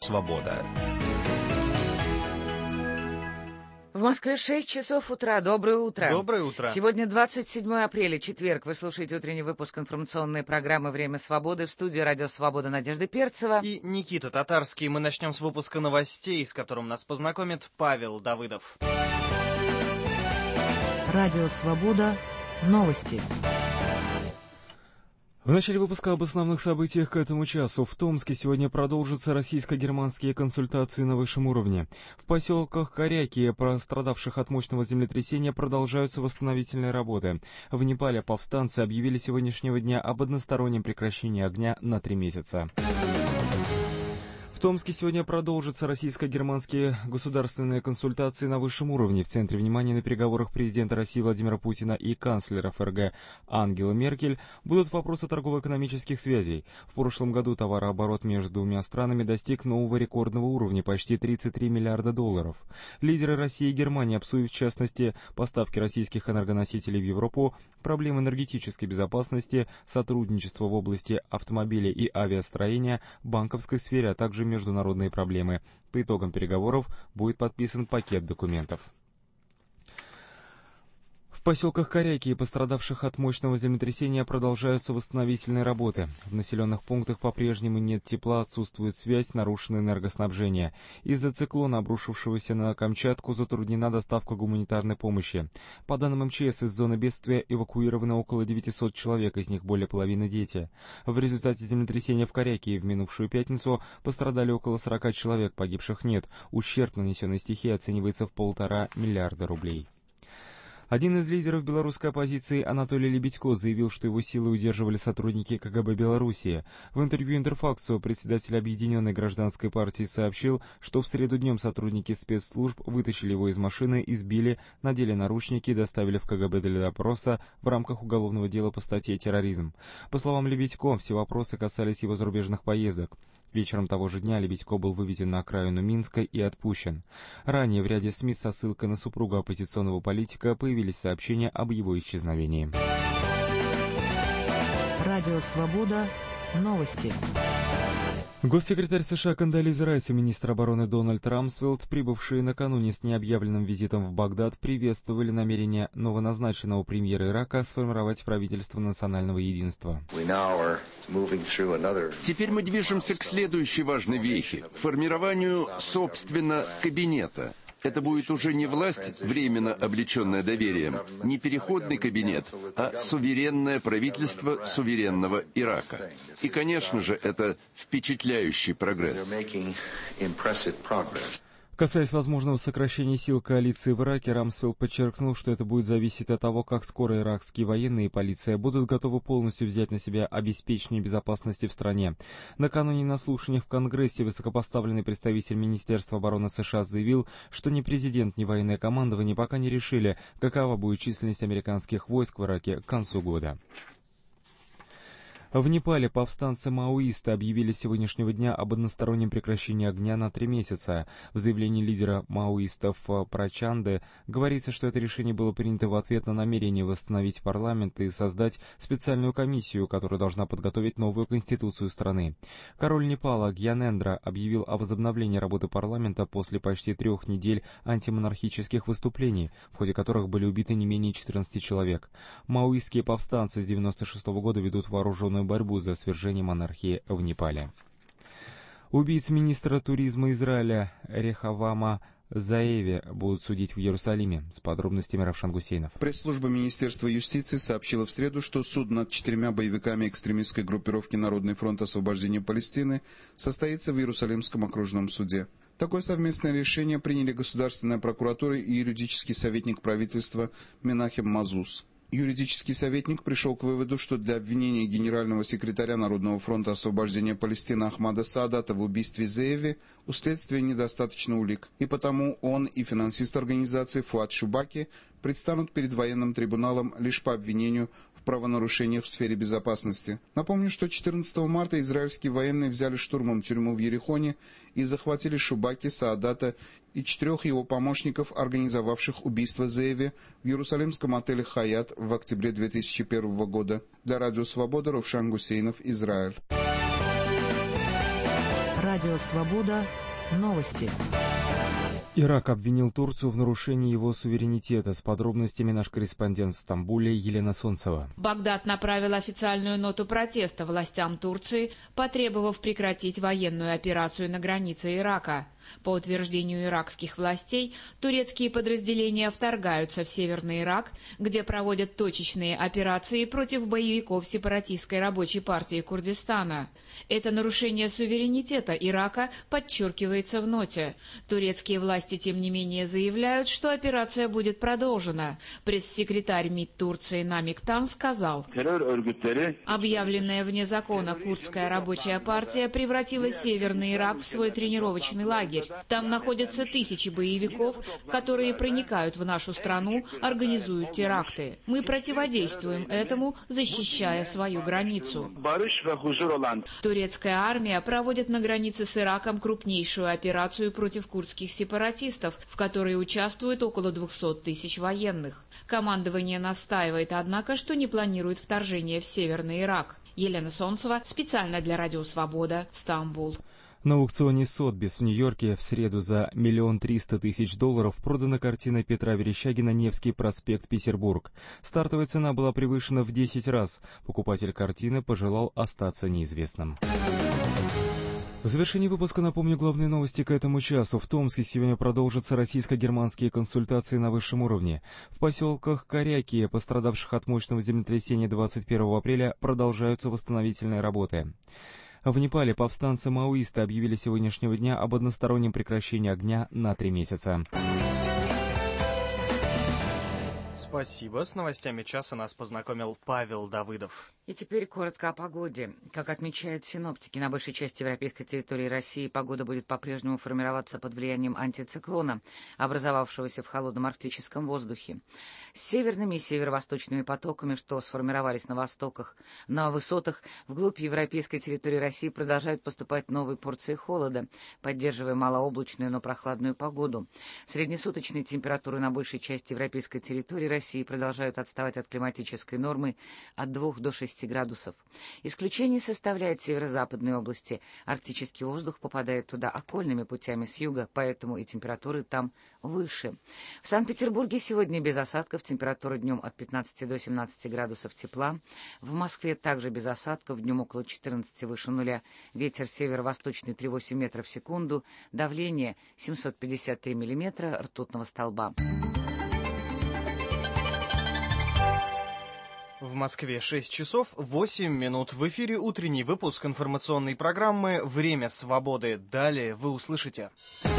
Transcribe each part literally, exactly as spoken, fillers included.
Свобода. В Москве шесть часов утра. Доброе утро. Доброе утро. Сегодня двадцать седьмое апреля, четверг. Вы слушаете утренний выпуск информационной программы «Время свободы». В студии «Радио Свобода» Надежда Перцева. И Никита Татарский. Мы начнем с выпуска новостей, с которым нас познакомит Павел Давыдов. «Радио Свобода». Новости. В начале выпуска об основных событиях к этому часу. В Томске сегодня продолжатся российско-германские консультации на высшем уровне. В поселках Коряки, пострадавших от мощного землетрясения, продолжаются восстановительные работы. В Непале повстанцы объявили с сегодняшнего дня об одностороннем прекращении огня на три месяца. В Томске сегодня продолжатся российско-германские государственные консультации на высшем уровне. В центре внимания на переговорах президента России Владимира Путина и канцлера ФРГ Ангелы Меркель будут вопросы торгово-экономических связей. В прошлом году товарооборот между двумя странами достиг нового рекордного уровня – почти тридцать три миллиарда долларов. Лидеры России и Германии обсудят, в частности, поставки российских энергоносителей в Европу, проблемы энергетической безопасности, сотрудничество в области автомобилей и авиастроения, банковской сфере, а также международные проблемы. По итогам переговоров будет подписан пакет документов. В поселках Коряки, пострадавших от мощного землетрясения, продолжаются восстановительные работы. В населенных пунктах по-прежнему нет тепла, отсутствует связь, нарушено энергоснабжение. Из-за циклона, обрушившегося на Камчатку, затруднена доставка гуманитарной помощи. По данным МЧС, из зоны бедствия эвакуировано около девятисот человек, из них более половины дети. В результате землетрясения в Коряки в минувшую пятницу пострадали около сорока человек, погибших нет. Ущерб, нанесенный стихией, оценивается в полтора миллиарда рублей. Один из лидеров белорусской оппозиции, Анатолий Лебедько, заявил, что его силы удерживали сотрудники КГБ Белоруссии. В интервью Интерфаксу председатель Объединенной гражданской партии сообщил, что в среду днем сотрудники спецслужб вытащили его из машины, избили, надели наручники и доставили в КГБ для допроса в рамках уголовного дела по статье «Терроризм». По словам Лебедько, все вопросы касались его зарубежных поездок. Вечером того же дня Лебедько был выведен на окраину Минска и отпущен. Ранее в ряде СМИ со ссылкой на супругу оппозиционного политика появились сообщения об его исчезновении. Радио Свобода. Новости. Госсекретарь США Кондолиза Райс и министр обороны Дональд Рамсфелд, прибывшие накануне с необъявленным визитом в Багдад, приветствовали намерение новоназначенного премьера Ирака сформировать правительство национального единства. Теперь мы движемся к следующей важной вехе – формированию, собственно, кабинета. Это будет уже не власть, временно облеченная доверием, не переходный кабинет, а суверенное правительство суверенного Ирака. И, конечно же, это впечатляющий прогресс. Касаясь возможного сокращения сил коалиции в Ираке, Рамсфелд подчеркнул, что это будет зависеть от того, как скоро иракские военные и полиция будут готовы полностью взять на себя обеспечение безопасности в стране. Накануне на слушаниях в Конгрессе высокопоставленный представитель Министерства обороны США заявил, что ни президент, ни военное командование пока не решили, какова будет численность американских войск в Ираке к концу года. В Непале повстанцы-маоисты объявили с сегодняшнего дня об одностороннем прекращении огня на три месяца. В заявлении лидера маоистов Прачанды говорится, что это решение было принято в ответ на намерение восстановить парламент и создать специальную комиссию, которая должна подготовить новую конституцию страны. Король Непала Гьянендра объявил о возобновлении работы парламента после почти трех недель антимонархических выступлений, в ходе которых были убиты не менее четырнадцати человек. Маоистские повстанцы с девяносто шестого года ведут вооруженную борьбу за свержение монархии в Непале. Убийц министра туризма Израиля Рехавама Заеви будут судить в Иерусалиме. С подробностями Равшан Гусейнов. Пресс-служба Министерства юстиции сообщила в среду, что суд над четырьмя боевиками экстремистской группировки Народный фронт освобождения Палестины состоится в Иерусалимском окружном суде. Такое совместное решение приняли Государственная прокуратура и юридический советник правительства Менахем Мазус. Юридический советник пришел к выводу, что для обвинения генерального секретаря Народного фронта освобождения Палестины Ахмада Саадата в убийстве Заеви у следствия недостаточно улик, и потому он и финансист организации Фуад Шубаки предстанут перед военным трибуналом лишь по обвинению в правонарушениях в сфере безопасности. Напомню, что четырнадцатого марта израильские военные взяли штурмом тюрьму в Ерихоне и захватили Шубаки, Саадата и четырех его помощников, организовавших убийство Заеви в иерусалимском отеле «Хаят» в октябре две тысячи первого года. Для Радио Свобода Равшан Гусейнов, Израиль. Радио «Свобода». Новости. Ирак обвинил Турцию в нарушении его суверенитета. С подробностями наш корреспондент в Стамбуле Елена Солнцева. Багдад направил официальную ноту протеста властям Турции, потребовав прекратить военную операцию на границе Ирака. По утверждению иракских властей, турецкие подразделения вторгаются в Северный Ирак, где проводят точечные операции против боевиков сепаратистской рабочей партии Курдистана. Это нарушение суверенитета Ирака подчеркивается в ноте. Турецкие власти, тем не менее, заявляют, что операция будет продолжена. Пресс-секретарь МИД Турции Намик Тан сказал: объявленная вне закона курдская рабочая партия превратила Северный Ирак в свой тренировочный лагерь. Там находятся тысячи боевиков, которые проникают в нашу страну, организуют теракты. Мы противодействуем этому, защищая свою границу. Турецкая армия проводит на границе с Ираком крупнейшую операцию против курдских сепаратистов, в которой участвует около двухсот тысяч военных. Командование настаивает, однако, что не планирует вторжение в Северный Ирак. Елена Солнцева, специально для Радио Свобода, Стамбул. На аукционе Сотбис в Нью-Йорке в среду за миллион триста тысяч долларов продана картина Петра Верещагина «Невский проспект, Петербург». Стартовая цена была превышена в десять раз. Покупатель картины пожелал остаться неизвестным. В завершении выпуска напомню главные новости к этому часу. В Томске сегодня продолжатся российско-германские консультации на высшем уровне. В поселках Коряки, пострадавших от мощного землетрясения двадцать первого апреля, продолжаются восстановительные работы. В Непале повстанцы-маоисты объявили с сегодняшнего дня об одностороннем прекращении огня на три месяца. Спасибо. С новостями часа нас познакомил Павел Давыдов. И теперь коротко о погоде. Как отмечают синоптики, на большей части европейской территории России погода будет по-прежнему формироваться под влиянием антициклона, образовавшегося в холодном арктическом воздухе. С северными и северо-восточными потоками, что сформировались на востоках, на высотах вглубь европейской территории России, продолжают поступать новые порции холода, поддерживая малооблачную, но прохладную погоду. Среднесуточные температуры на большей части европейской территории России продолжают отставать от климатической нормы от двух до шести градусов. Исключение составляет северо-западные области. Арктический воздух попадает туда окольными путями с юга, поэтому и температуры там выше. В Санкт-Петербурге сегодня без осадков, температура днем от пятнадцати до семнадцати градусов тепла. В Москве также без осадков, днем около четырнадцати выше нуля. Ветер северо-восточный три целых восемь десятых метра в секунду. Давление семьсот пятьдесят три миллиметра ртутного столба. В Москве шесть часов восемь минут. В эфире утренний выпуск информационной программы «Время свободы». Далее вы услышите.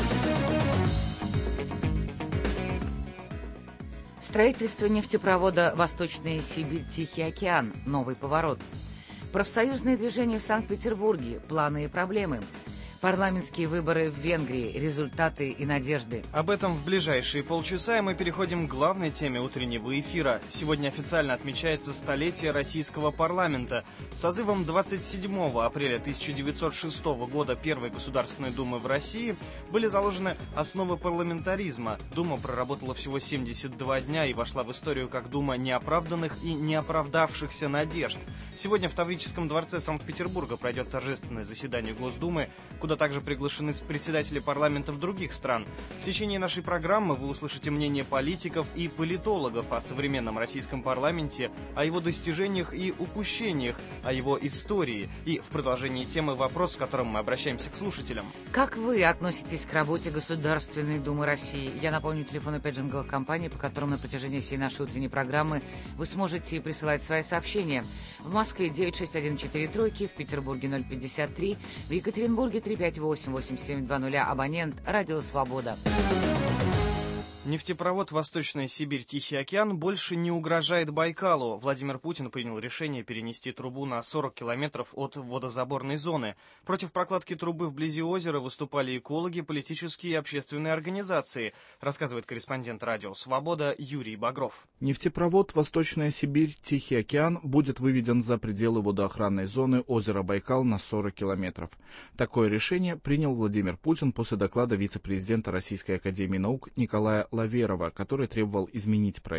Строительство нефтепровода «Восточная Сибирь. Тихий океан». Новый поворот. Профсоюзные движения в Санкт-Петербурге. Планы и проблемы. Парламентские выборы в Венгрии. Результаты и надежды. Об этом в ближайшие полчаса, и мы переходим к главной теме утреннего эфира. Сегодня официально отмечается столетие российского парламента. С созывом двадцать седьмого апреля тысяча девятьсот шестого года Первой Государственной Думы в России были заложены основы парламентаризма. Дума проработала всего семьдесят два дня и вошла в историю как Дума неоправданных и неоправдавшихся надежд. Сегодня в Таврическом дворце Санкт-Петербурга пройдет торжественное заседание Госдумы, куда также приглашены председатели парламентов других стран. В течение нашей программы вы услышите мнение политиков и политологов о современном российском парламенте, о его достижениях и упущениях, о его истории. И в продолжении темы вопрос, с которым мы обращаемся к слушателям. Как вы относитесь к работе Государственной Думы России? Я напомню телефоны пейджинговых компаний, по которым на протяжении всей нашей утренней программы вы сможете присылать свои сообщения. В Москве девять шесть один четыре тройки, в Петербурге ноль пятьдесят три, в Екатеринбурге три пять восемь восемь семь два ноль, абонент «Радио Свобода». Нефтепровод «Восточная Сибирь. Тихий океан» больше не угрожает Байкалу. Владимир Путин принял решение перенести трубу на сорок километров от водозаборной зоны. Против прокладки трубы вблизи озера выступали экологи, политические и общественные организации, рассказывает корреспондент «Радио Свобода» Юрий Багров. Нефтепровод «Восточная Сибирь. Тихий океан» будет выведен за пределы водоохранной зоны озера Байкал на сорок километров. Такое решение принял Владимир Путин после доклада вице-президента Российской академии наук Николая Лаверова, который требовал изменить проект.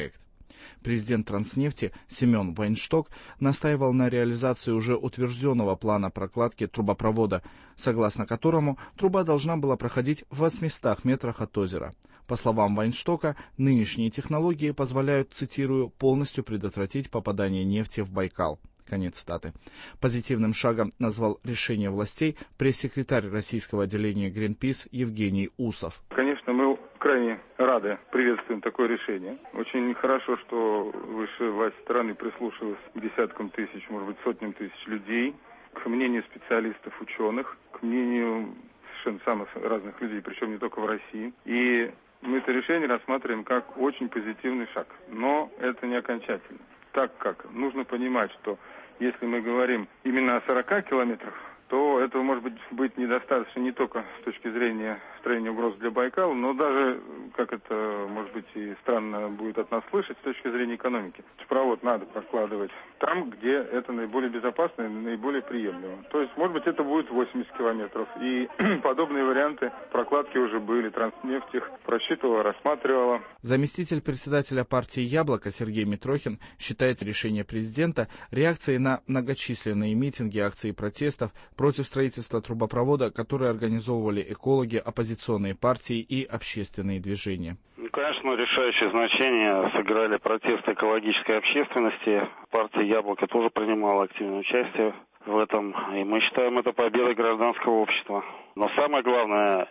Президент Транснефти Семен Вайншток настаивал на реализации уже утвержденного плана прокладки трубопровода, согласно которому труба должна была проходить в восьмистах метрах от озера. По словам Вайнштока, нынешние технологии позволяют, цитирую, полностью предотвратить попадание нефти в Байкал. Конец цитаты. Позитивным шагом назвал решение властей пресс-секретарь российского отделения Greenpeace Евгений Усов. Конечно, мы крайне рады, приветствуем такое решение. Очень хорошо, что высшая власть страны прислушалась к десяткам тысяч, может быть, сотням тысяч людей, к мнению специалистов, ученых, к мнению совершенно самых разных людей, причем не только в России. И мы это решение рассматриваем как очень позитивный шаг. Но это не окончательно. Так как нужно понимать, что если мы говорим именно о сорока километрах, то этого может быть, быть недостаточно не только с точки зрения устранения угроз для Байкала, но даже, как это, может быть, и странно будет от нас слышать, с точки зрения экономики. Провод надо прокладывать там, где это наиболее безопасно и наиболее приемлемо. То есть, может быть, это будет восемьдесят километров. И подобные варианты прокладки уже были. Транснефть их просчитывала, рассматривала. Заместитель председателя партии «Яблоко» Сергей Митрохин считает решение президента реакцией на многочисленные митинги, акции протестов против строительства трубопровода, которые организовывали экологи, оппозиционные партии и общественные движения. Конечно, решающее значение сыграли протесты экологической общественности. Партия «Яблоко» тоже принимала активное участие в этом, и мы считаем это победой гражданского общества. Но самое главное,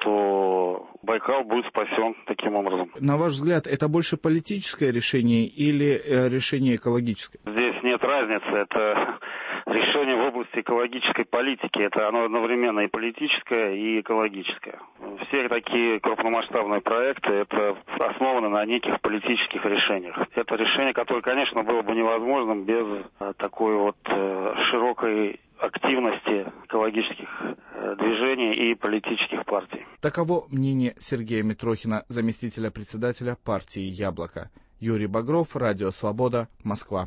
что Байкал будет спасен таким образом. На ваш взгляд, это больше политическое решение или э, решение экологическое? Здесь нет разницы, это решение в области экологической политики. Это оно одновременно и политическое, и экологическое. Все такие крупномасштабные проекты, это основаны на неких политических решениях. Это решение, которое, конечно, было бы невозможным без такой вот широкой активности экологических движений и политических партий. Таково мнение Сергея Митрохина, заместителя председателя партии «Яблоко». Юрий Багров, Радио Свобода, Москва.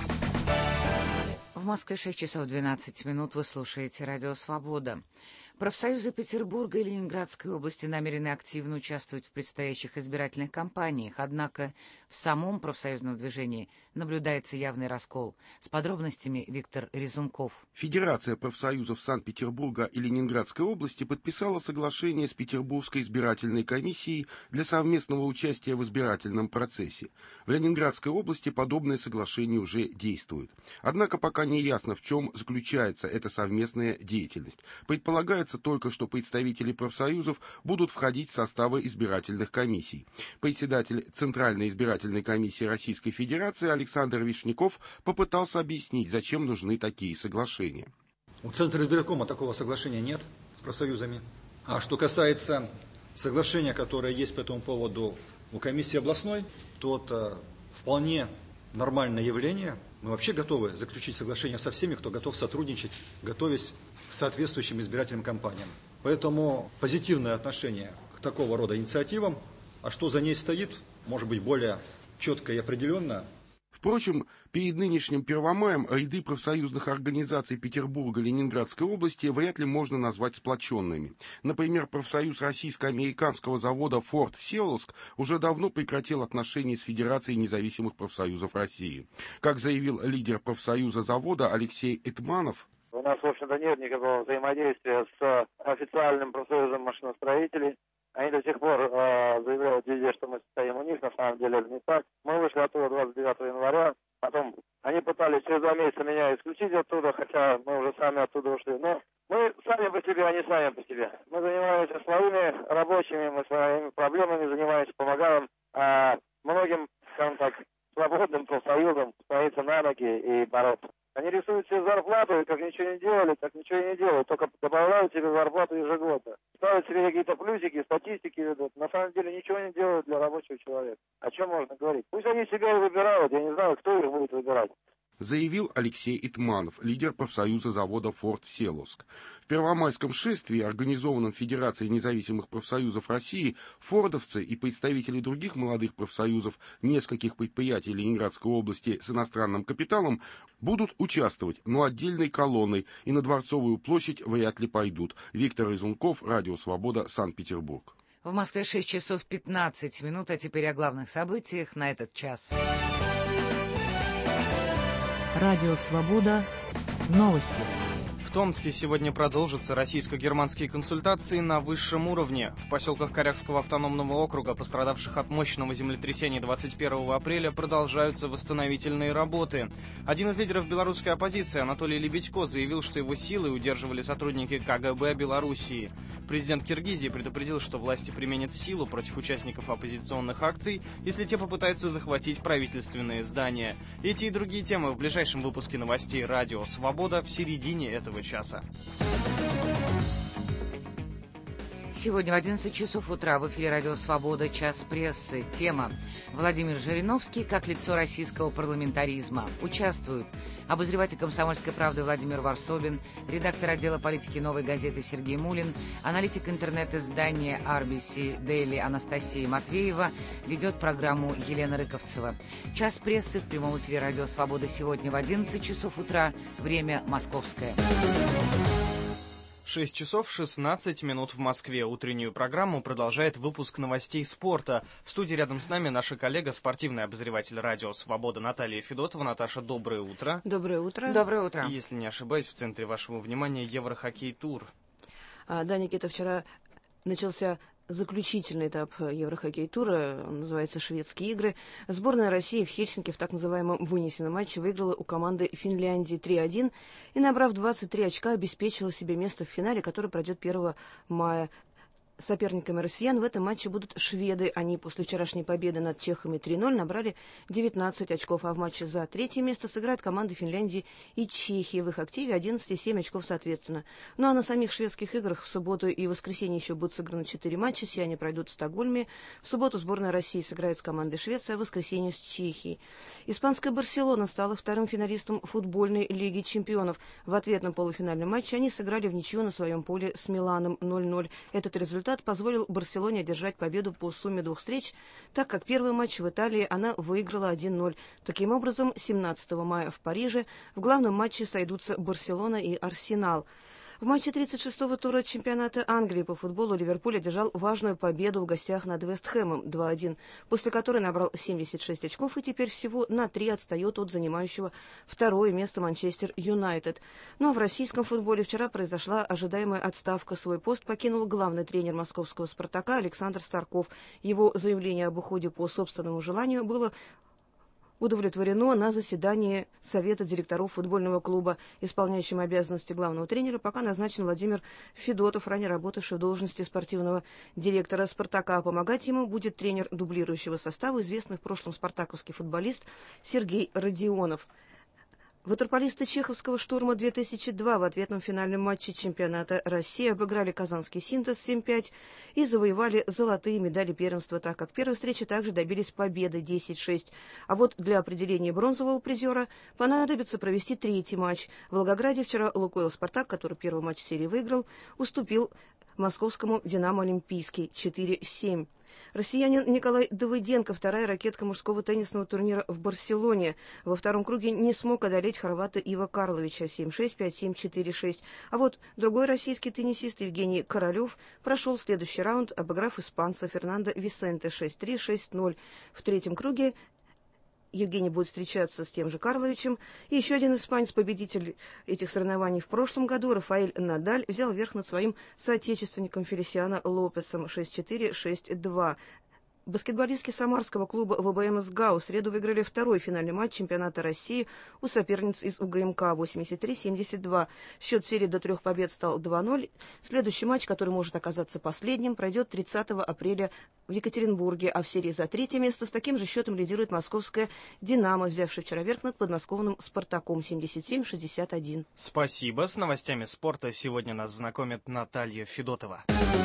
В Москве шесть часов двенадцать минут. Вы слушаете Радио Свобода. Профсоюзы Петербурга и Ленинградской области намерены активно участвовать в предстоящих избирательных кампаниях, однако в самом профсоюзном движении наблюдается явный раскол. С подробностями Виктор Резунков. Федерация профсоюзов Санкт-Петербурга и Ленинградской области подписала соглашение с Петербургской избирательной комиссией для совместного участия в избирательном процессе. В Ленинградской области подобное соглашение уже действует. Однако пока не ясно, в чем заключается эта совместная деятельность. Предполагается только, что представители профсоюзов будут входить в составы избирательных комиссий. Председатель Центральной избирательной комиссии Российской Федерации Александр Вишняков попытался объяснить, зачем нужны такие соглашения. У Центра избиркома такого соглашения нет с профсоюзами. А что касается соглашения, которое есть по этому поводу у комиссии областной, то это вполне нормальное явление. Мы вообще готовы заключить соглашение со всеми, кто готов сотрудничать, готовясь к соответствующим избирательным кампаниям. Поэтому позитивное отношение к такого рода инициативам, а что за ней стоит, может быть более четко и определенно. Впрочем, перед нынешним Первомаем ряды профсоюзных организаций Петербурга и Ленинградской области вряд ли можно назвать сплоченными. Например, профсоюз российско-американского завода «Форд» Селовск уже давно прекратил отношения с Федерацией независимых профсоюзов России. Как заявил лидер профсоюза завода Алексей Итманов, у нас, в общем-то, нет никакого взаимодействия с официальным профсоюзом машиностроителей. Они до сих пор э, заявляют везде, что мы стоим у них, на самом деле это не так. Мы вышли оттуда двадцать девятого января, потом они пытались через два месяца меня исключить оттуда, хотя мы уже сами оттуда ушли. Но мы сами по себе, они сами по себе. Мы занимаемся своими рабочими, мы своими проблемами занимаемся, помогаем э, многим, скажем так, свободным профсоюзам стоиться на ноги и бороться. Они рисуют себе зарплату, и как ничего не делали, так ничего и не делают, только добавляют себе зарплату ежегодно. Ставят себе какие-то плюсики, статистики ведут. На самом деле ничего не делают для рабочего человека. О чем можно говорить? Пусть они себя и выбирают, я не знаю, кто их будет выбирать. Заявил Алексей Итманов, лидер профсоюза завода «Форд» Селовск. В Первомайском шествии, организованном Федерацией независимых профсоюзов России, фордовцы и представители других молодых профсоюзов нескольких предприятий Ленинградской области с иностранным капиталом будут участвовать, но отдельной колонной, и на Дворцовую площадь вряд ли пойдут. Виктор Изунков, Радио Свобода, Санкт-Петербург. В Москве шесть часов пятнадцать минут, а теперь о главных событиях на этот час. Радио «Свобода». Новости. В Томске сегодня продолжатся российско-германские консультации на высшем уровне. В поселках Корякского автономного округа, пострадавших от мощного землетрясения двадцать первого апреля, продолжаются восстановительные работы. Один из лидеров белорусской оппозиции, Анатолий Лебедько, заявил, что его силой удерживали сотрудники ка гэ бэ Белоруссии. Президент Киргизии предупредил, что власти применят силу против участников оппозиционных акций, если те попытаются захватить правительственные здания. Эти и другие темы в ближайшем выпуске новостей «Радио Свобода» в середине этого часа. Сегодня в одиннадцать часов утра в эфире «Радио Свобода. Час прессы». Тема: Владимир Жириновский как лицо российского парламентаризма. Участвуют обозреватель «Комсомольской правды» Владимир Варсобин, редактор отдела политики «Новой газеты» Сергей Мулин, аналитик интернет-издания ар би си Daily Анастасия Матвеева, ведет программу Елена Рыковцева. Час прессы в прямом эфире «Радио Свобода» сегодня в одиннадцать часов утра, время московское. шесть часов шестнадцать минут в Москве. Утреннюю программу продолжает выпуск новостей спорта. В студии рядом с нами наша коллега, спортивный обозреватель «Радио Свобода» Наталья Федотова. Наташа, доброе утро. Доброе утро. Доброе утро. И, если не ошибаюсь, в центре вашего внимания Еврохоккей-тур. А, да, Никита, вчера начался заключительный этап Еврохоккей-тура, он называется «Шведские игры». Сборная России в Хельсинки в так называемом вынесенном матче выиграла у команды Финляндии три один и, набрав двадцать три очка, обеспечила себе место в финале, который пройдет первого мая. Соперниками россиян в этом матче будут шведы. Они после вчерашней победы над чехами три ноль набрали девятнадцать очков, а в матче за третье место сыграют команды Финляндии и Чехии. В их активе одиннадцать и семь очков соответственно. Ну а на самих шведских играх в субботу и воскресенье еще будут сыграны четыре матча. Все они пройдут в Стокгольме. В субботу сборная России сыграет с командой Швеции, а в воскресенье с Чехией. Испанская «Барселона» стала вторым финалистом футбольной Лиги чемпионов. В ответном полуфинальном матче они сыграли в ничью на своем поле с Миланом ноль ноль. Этот результат позволил Барселоне одержать победу по сумме двух встреч, так как первый матч в Италии она выиграла один ноль. Таким образом, семнадцатого мая в Париже в главном матче сойдутся Барселона и Арсенал. В матче тридцать шестого тура чемпионата Англии по футболу Ливерпуль одержал важную победу в гостях над Вест Хэмом два один, после которой набрал семьдесят шесть очков и теперь всего на три отстает от занимающего второе место Манчестер Юнайтед. Ну а в российском футболе вчера произошла ожидаемая отставка. Свой пост покинул главный тренер московского «Спартака» Александр Старков. Его заявление об уходе по собственному желанию было удовлетворено на заседании Совета директоров футбольного клуба. Исполняющим обязанности главного тренера пока назначен Владимир Федотов, ранее работавший в должности спортивного директора «Спартака». Помогать ему будет тренер дублирующего состава, известный в прошлом спартаковский футболист Сергей Родионов. Ватерполисты чеховского «Штурма» две тысячи два в ответном финальном матче чемпионата России обыграли казанский «Синтез» семь пять и завоевали золотые медали первенства, так как в первой встрече также добились победы десять шесть. А вот для определения бронзового призера понадобится провести третий матч. В Волгограде вчера «Лукойл Спартак», который первый матч серии выиграл, уступил московскому «Динамо Олимпийский» четыре семь. Россиянин Николай Давыденко, вторая ракетка мужского теннисного турнира в Барселоне, во втором круге не смог одолеть хорвата Ива Карловича семь шесть, пять семь, четыре шесть. А вот другой российский теннисист Евгений Королев прошел следующий раунд, обыграв испанца Фернандо Висенте шесть три, шесть ноль. В третьем круге Евгений будет встречаться с тем же Карловичем. И еще один испанец, победитель этих соревнований в прошлом году, Рафаэль Надаль, взял верх над своим соотечественником Фелисиано Лопесом шесть четыре, шесть два. Баскетболистки самарского клуба вэ бэ эм «СГАУ» в среду выиграли второй финальный матч чемпионата России у соперниц из у гэ эм ка восемьдесят три семьдесят два. Счет серии до трех побед стал два ноль. Следующий матч, который может оказаться последним, пройдет тридцатого апреля в Екатеринбурге, а в серии за третье место с таким же счетом лидирует московская «Динамо», взявшая вчера верх над подмосковным «Спартаком» семьдесят семь шестьдесят один. Спасибо. С новостями спорта сегодня нас знакомит Наталья Федотова.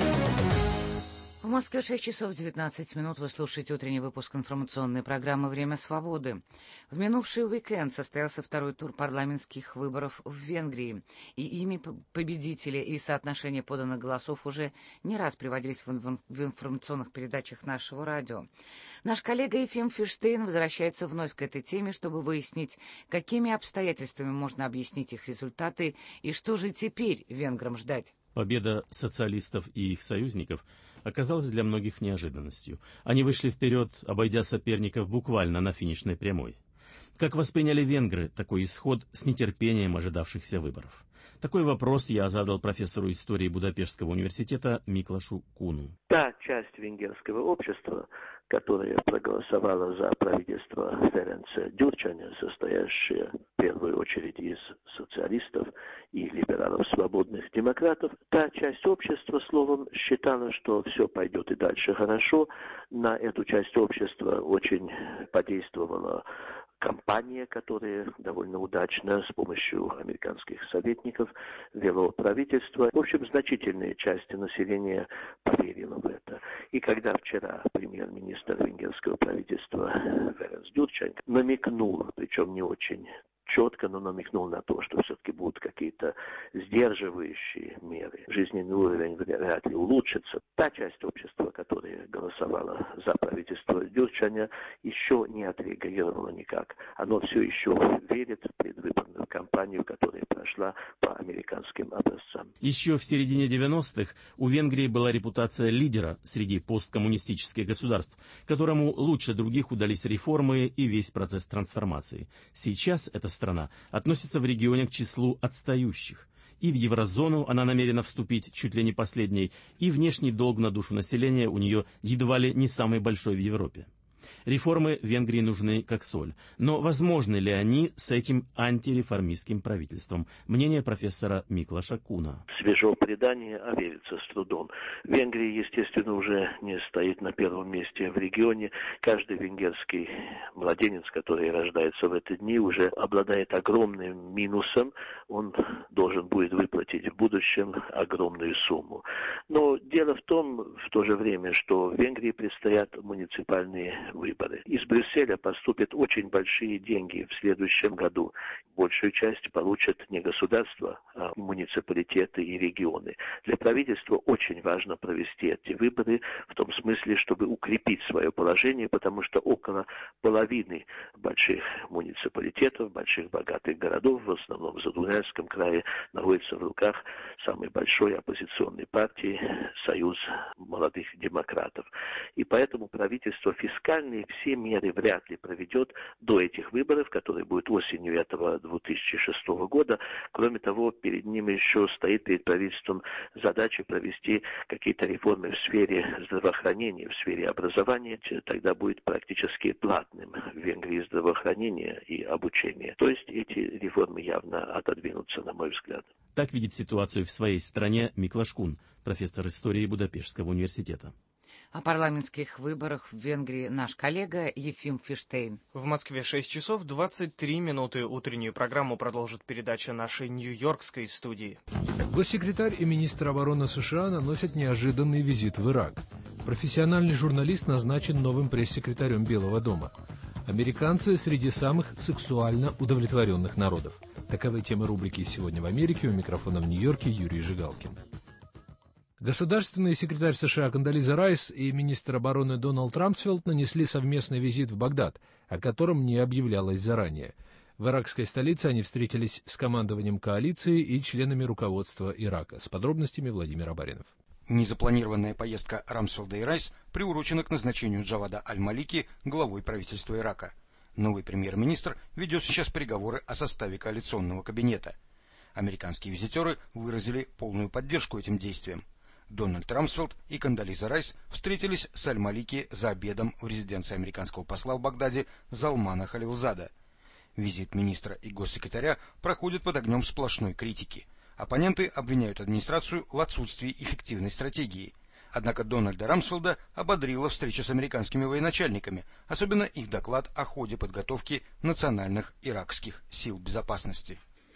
В Москве шесть часов девятнадцать минут. Вы слушаете утренний выпуск информационной программы «Время свободы». В минувший уикенд состоялся второй тур парламентских выборов в Венгрии, и ими победители и соотношение поданных голосов уже не раз приводились в, инф- в информационных передачах нашего радио. Наш коллега Ефим Фиштейн возвращается вновь к этой теме, чтобы выяснить, какими обстоятельствами можно объяснить их результаты и что же теперь венграм ждать. Победа социалистов и их союзников оказалась для многих неожиданностью. Они вышли вперед, обойдя соперников буквально на финишной прямой. Как восприняли венгры такой исход с нетерпением ожидавшихся выборов? Такой вопрос я задал профессору истории Будапештского университета Миклашу Куну. Та часть венгерского общества, которая проголосовала за правительство Ференца Дюрчаня, состоящее в первую очередь из социалистов и либералов свободных демократов, та часть общества, словом, считала, что все пойдет и дальше хорошо. На эту часть общества очень подействовала кампания, которая довольно удачно с помощью американских советников вело правительство. В общем, значительная часть населения поверила в это. И когда вчера премьер-министр венгерского правительства Ференц Дюрчан намекнул, причем не очень четко, но намекнул на то, что все-таки будут какие-то сдерживающие меры. Жизненный уровень вряд ли улучшится. Та часть общества, которая голосовала за правительство Дюрчаня, еще не отреагировала никак. Оно все еще верит в предвыборную кампанию, которая прошла по американским образцам. Еще в середине девяностых у Венгрии была репутация лидера среди посткоммунистических государств, которому лучше других удались реформы и весь процесс трансформации. Сейчас эта страна относится в регионе к числу отстающих. И в еврозону она намерена вступить чуть ли не последней, и внешний долг на душу населения у нее едва ли не самый большой в Европе. Реформы Венгрии нужны как соль. Но возможны ли они с этим антиреформистским правительством? Мнение профессора Миклаша Куна. Свежо предание, а верится с трудом. Венгрия, естественно, уже не стоит на первом месте в регионе. Каждый венгерский младенец, который рождается в эти дни, уже обладает огромным минусом. Он должен будет выплатить в будущем огромную сумму. Но дело в том, в то же время, что в Венгрии предстоят муниципальные выборы. Из Брюсселя поступят очень большие деньги в следующем году. Большую часть получат не государство, а муниципалитеты и регионы. Для правительства очень важно провести эти выборы в том смысле, чтобы укрепить свое положение, потому что около половины больших муниципалитетов, больших богатых городов, в основном в Задунайском крае, находится в руках самой большой оппозиционной партии «Союз молодых демократов». И поэтому правительство фискально все меры вряд ли проведет до этих выборов, которые будут осенью этого две тысячи шестого года. Кроме того, перед ним еще стоит перед правительством задача провести какие-то реформы в сфере здравоохранения, в сфере образования. Тогда будет практически платным в Венгрии здравоохранение и обучение. То есть эти реформы явно отодвинутся, на мой взгляд. Так видит ситуацию в своей стране Миклаш Кун, профессор истории Будапештского университета. О парламентских выборах в Венгрии наш коллега Ефим Фиштейн. В Москве шесть часов двадцать три минуты. Утреннюю программу продолжит передача нашей нью-йоркской студии. Госсекретарь и министр обороны США наносят неожиданный визит в Ирак. Профессиональный журналист назначен новым пресс-секретарем Белого дома. Американцы среди самых сексуально удовлетворенных народов. Таковы темы рубрики «Сегодня в Америке». У микрофона в Нью-Йорке Юрий Жигалкин. Государственный секретарь США Кондолиза Райс и министр обороны Дональд Рамсфелд нанесли совместный визит в Багдад, о котором не объявлялось заранее. В иракской столице они встретились с командованием коалиции и членами руководства Ирака. С подробностями Владимир Абаринов. Незапланированная поездка Рамсфелда и Райс приурочена к назначению Джавада Аль-Малики главой правительства Ирака. Новый премьер-министр ведет сейчас переговоры о составе коалиционного кабинета. Американские визитеры выразили полную поддержку этим действиям. Дональд Рамсфелд и Кондолиза Райс встретились с Аль-Малики за обедом в резиденции американского посла в Багдаде Залмана Халилзада. Визит министра и госсекретаря проходит под огнем сплошной критики. Оппоненты обвиняют администрацию в отсутствии эффективной стратегии. Однако Дональда Рамсфелда ободрила встреча с американскими военачальниками, особенно их доклад о ходе подготовки национальных иракских сил безопасности.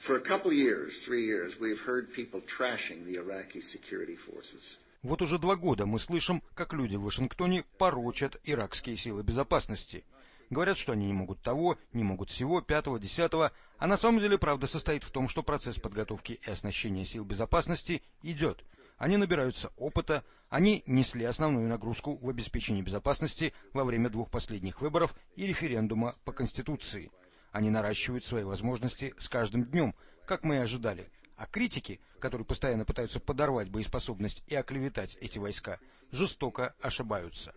Вот уже два года мы слышим, как люди в Вашингтоне порочат иракские силы безопасности. Говорят, что они не могут того, не могут всего, пятого, десятого, а на самом деле правда состоит в том, что процесс подготовки и оснащения сил безопасности идет. Они набираются опыта, они несли основную нагрузку в обеспечении безопасности во время двух последних выборов и референдума по Конституции. Они наращивают свои возможности с каждым днем, как мы и ожидали. А критики, которые постоянно пытаются подорвать боеспособность и оклеветать эти войска, жестоко ошибаются.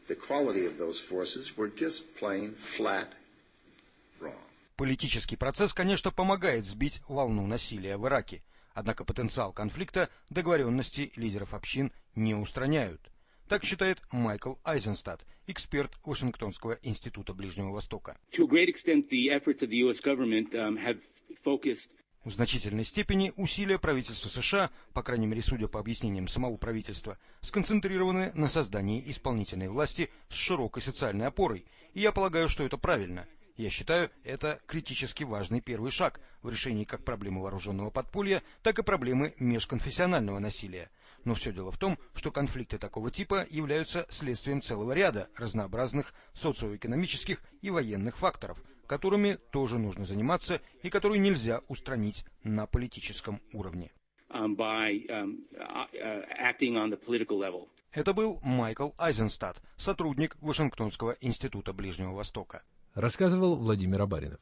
Политический процесс, конечно, помогает сбить волну насилия в Ираке, однако потенциал конфликта договоренности лидеров общин не устраняют. Так считает Майкл Айзенстадт, эксперт Вашингтонского института Ближнего Востока. В значительной степени усилия правительства США, по крайней мере, судя по объяснениям самого правительства, сконцентрированы на создании исполнительной власти с широкой социальной опорой, и я полагаю, что это правильно. Я считаю, это критически важный первый шаг в решении как проблемы вооруженного подполья, так и проблемы межконфессионального насилия. Но все дело в том, что конфликты такого типа являются следствием целого ряда разнообразных социоэкономических и военных факторов, которыми тоже нужно заниматься и которые нельзя устранить на политическом уровне. Это был Майкл Айзенстадт, сотрудник Вашингтонского института Ближнего Востока. Рассказывал Владимир Абаринов.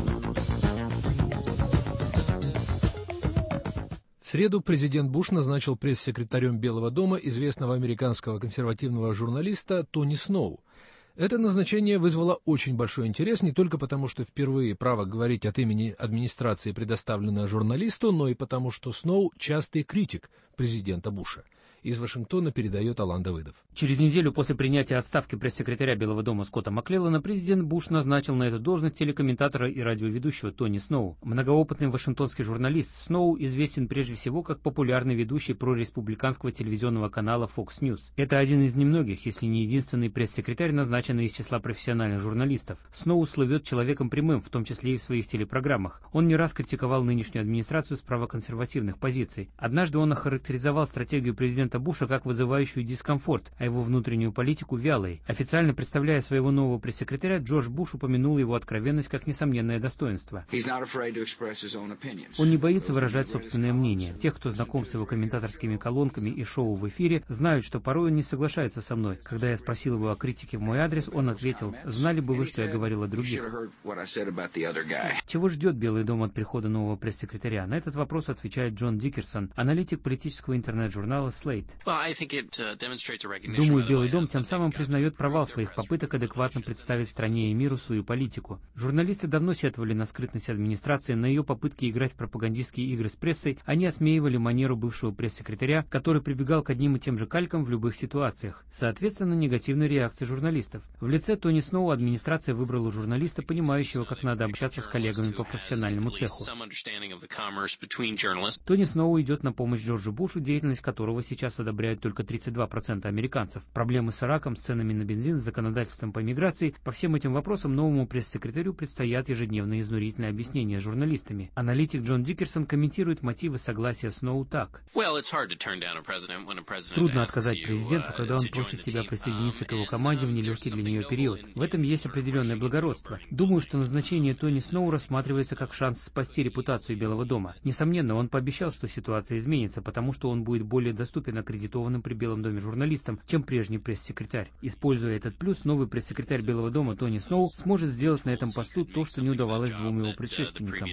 В среду президент Буш назначил пресс-секретарем Белого дома известного американского консервативного журналиста Тони Сноу. Это назначение вызвало очень большой интерес не только потому, что впервые право говорить от имени администрации предоставлено журналисту, но и потому, что Сноу – частый критик президента Буша. Из Вашингтона передает Алан Давыдов. Через неделю после принятия отставки пресс-секретаря Белого дома Скотта Маклеллана президент Буш назначил на эту должность телекомментатора и радиоведущего Тони Сноу. Многоопытный вашингтонский журналист Сноу известен прежде всего как популярный ведущий прореспубликанского телевизионного канала Fox News. Это один из немногих, если не единственный пресс-секретарь, назначенный из числа профессиональных журналистов. Сноу слывет человеком прямым, в том числе и в своих телепрограммах. Он не раз критиковал нынешнюю администрацию с правоконсервативных позиций. Однажды он охарактеризовал стратегию президента Буша как вызывающую дискомфорт, а его внутреннюю политику вялой. Официально представляя своего нового пресс-секретаря, Джордж Буш упомянул его откровенность как несомненное достоинство. Он не боится выражать собственное мнение. Тех, кто знаком с его комментаторскими колонками и шоу в эфире, знают, что порой он не соглашается со мной. Когда я спросил его о критике в мой адрес, он ответил: «Знали бы вы, что я говорил о других». Чего ждет Белый дом от прихода нового пресс-секретаря? На этот вопрос отвечает Джон Дикерсон, аналитик политического интернет-журнала Slate. Думаю, Белый дом тем самым признает провал своих попыток адекватно представить стране и миру свою политику. Журналисты давно сетовали на скрытность администрации, на ее попытки играть в пропагандистские игры с прессой. Они осмеивали манеру бывшего пресс-секретаря, который прибегал к одним и тем же калькам в любых ситуациях. Соответственно, негативной реакции журналистов. В лице Тони Сноу администрация выбрала журналиста, понимающего, как надо общаться с коллегами по профессиональному цеху. Тони Сноу идет на помощь Джорджу Бушу, деятельность которого сейчас одобряют только тридцать два процента американцев. Проблемы с Ираком, с ценами на бензин, с законодательством по миграции — по всем этим вопросам новому пресс-секретарю предстоят ежедневные изнурительные объяснения с журналистами. Аналитик Джон Дикерсон комментирует мотивы согласия Сноу так. Трудно отказать президенту, когда он просит тебя присоединиться к его команде в нелегкий для нее период. В этом есть определенное благородство. Думаю, что назначение Тони Сноу рассматривается как шанс спасти репутацию Белого дома. Несомненно, он пообещал, что ситуация изменится, потому что он будет более доступен аккредитованным при Белом доме журналистам, чем прежний пресс-секретарь. Используя этот плюс, новый пресс-секретарь Белого дома Тони Сноу сможет сделать на этом посту то, что не удавалось двум его предшественникам.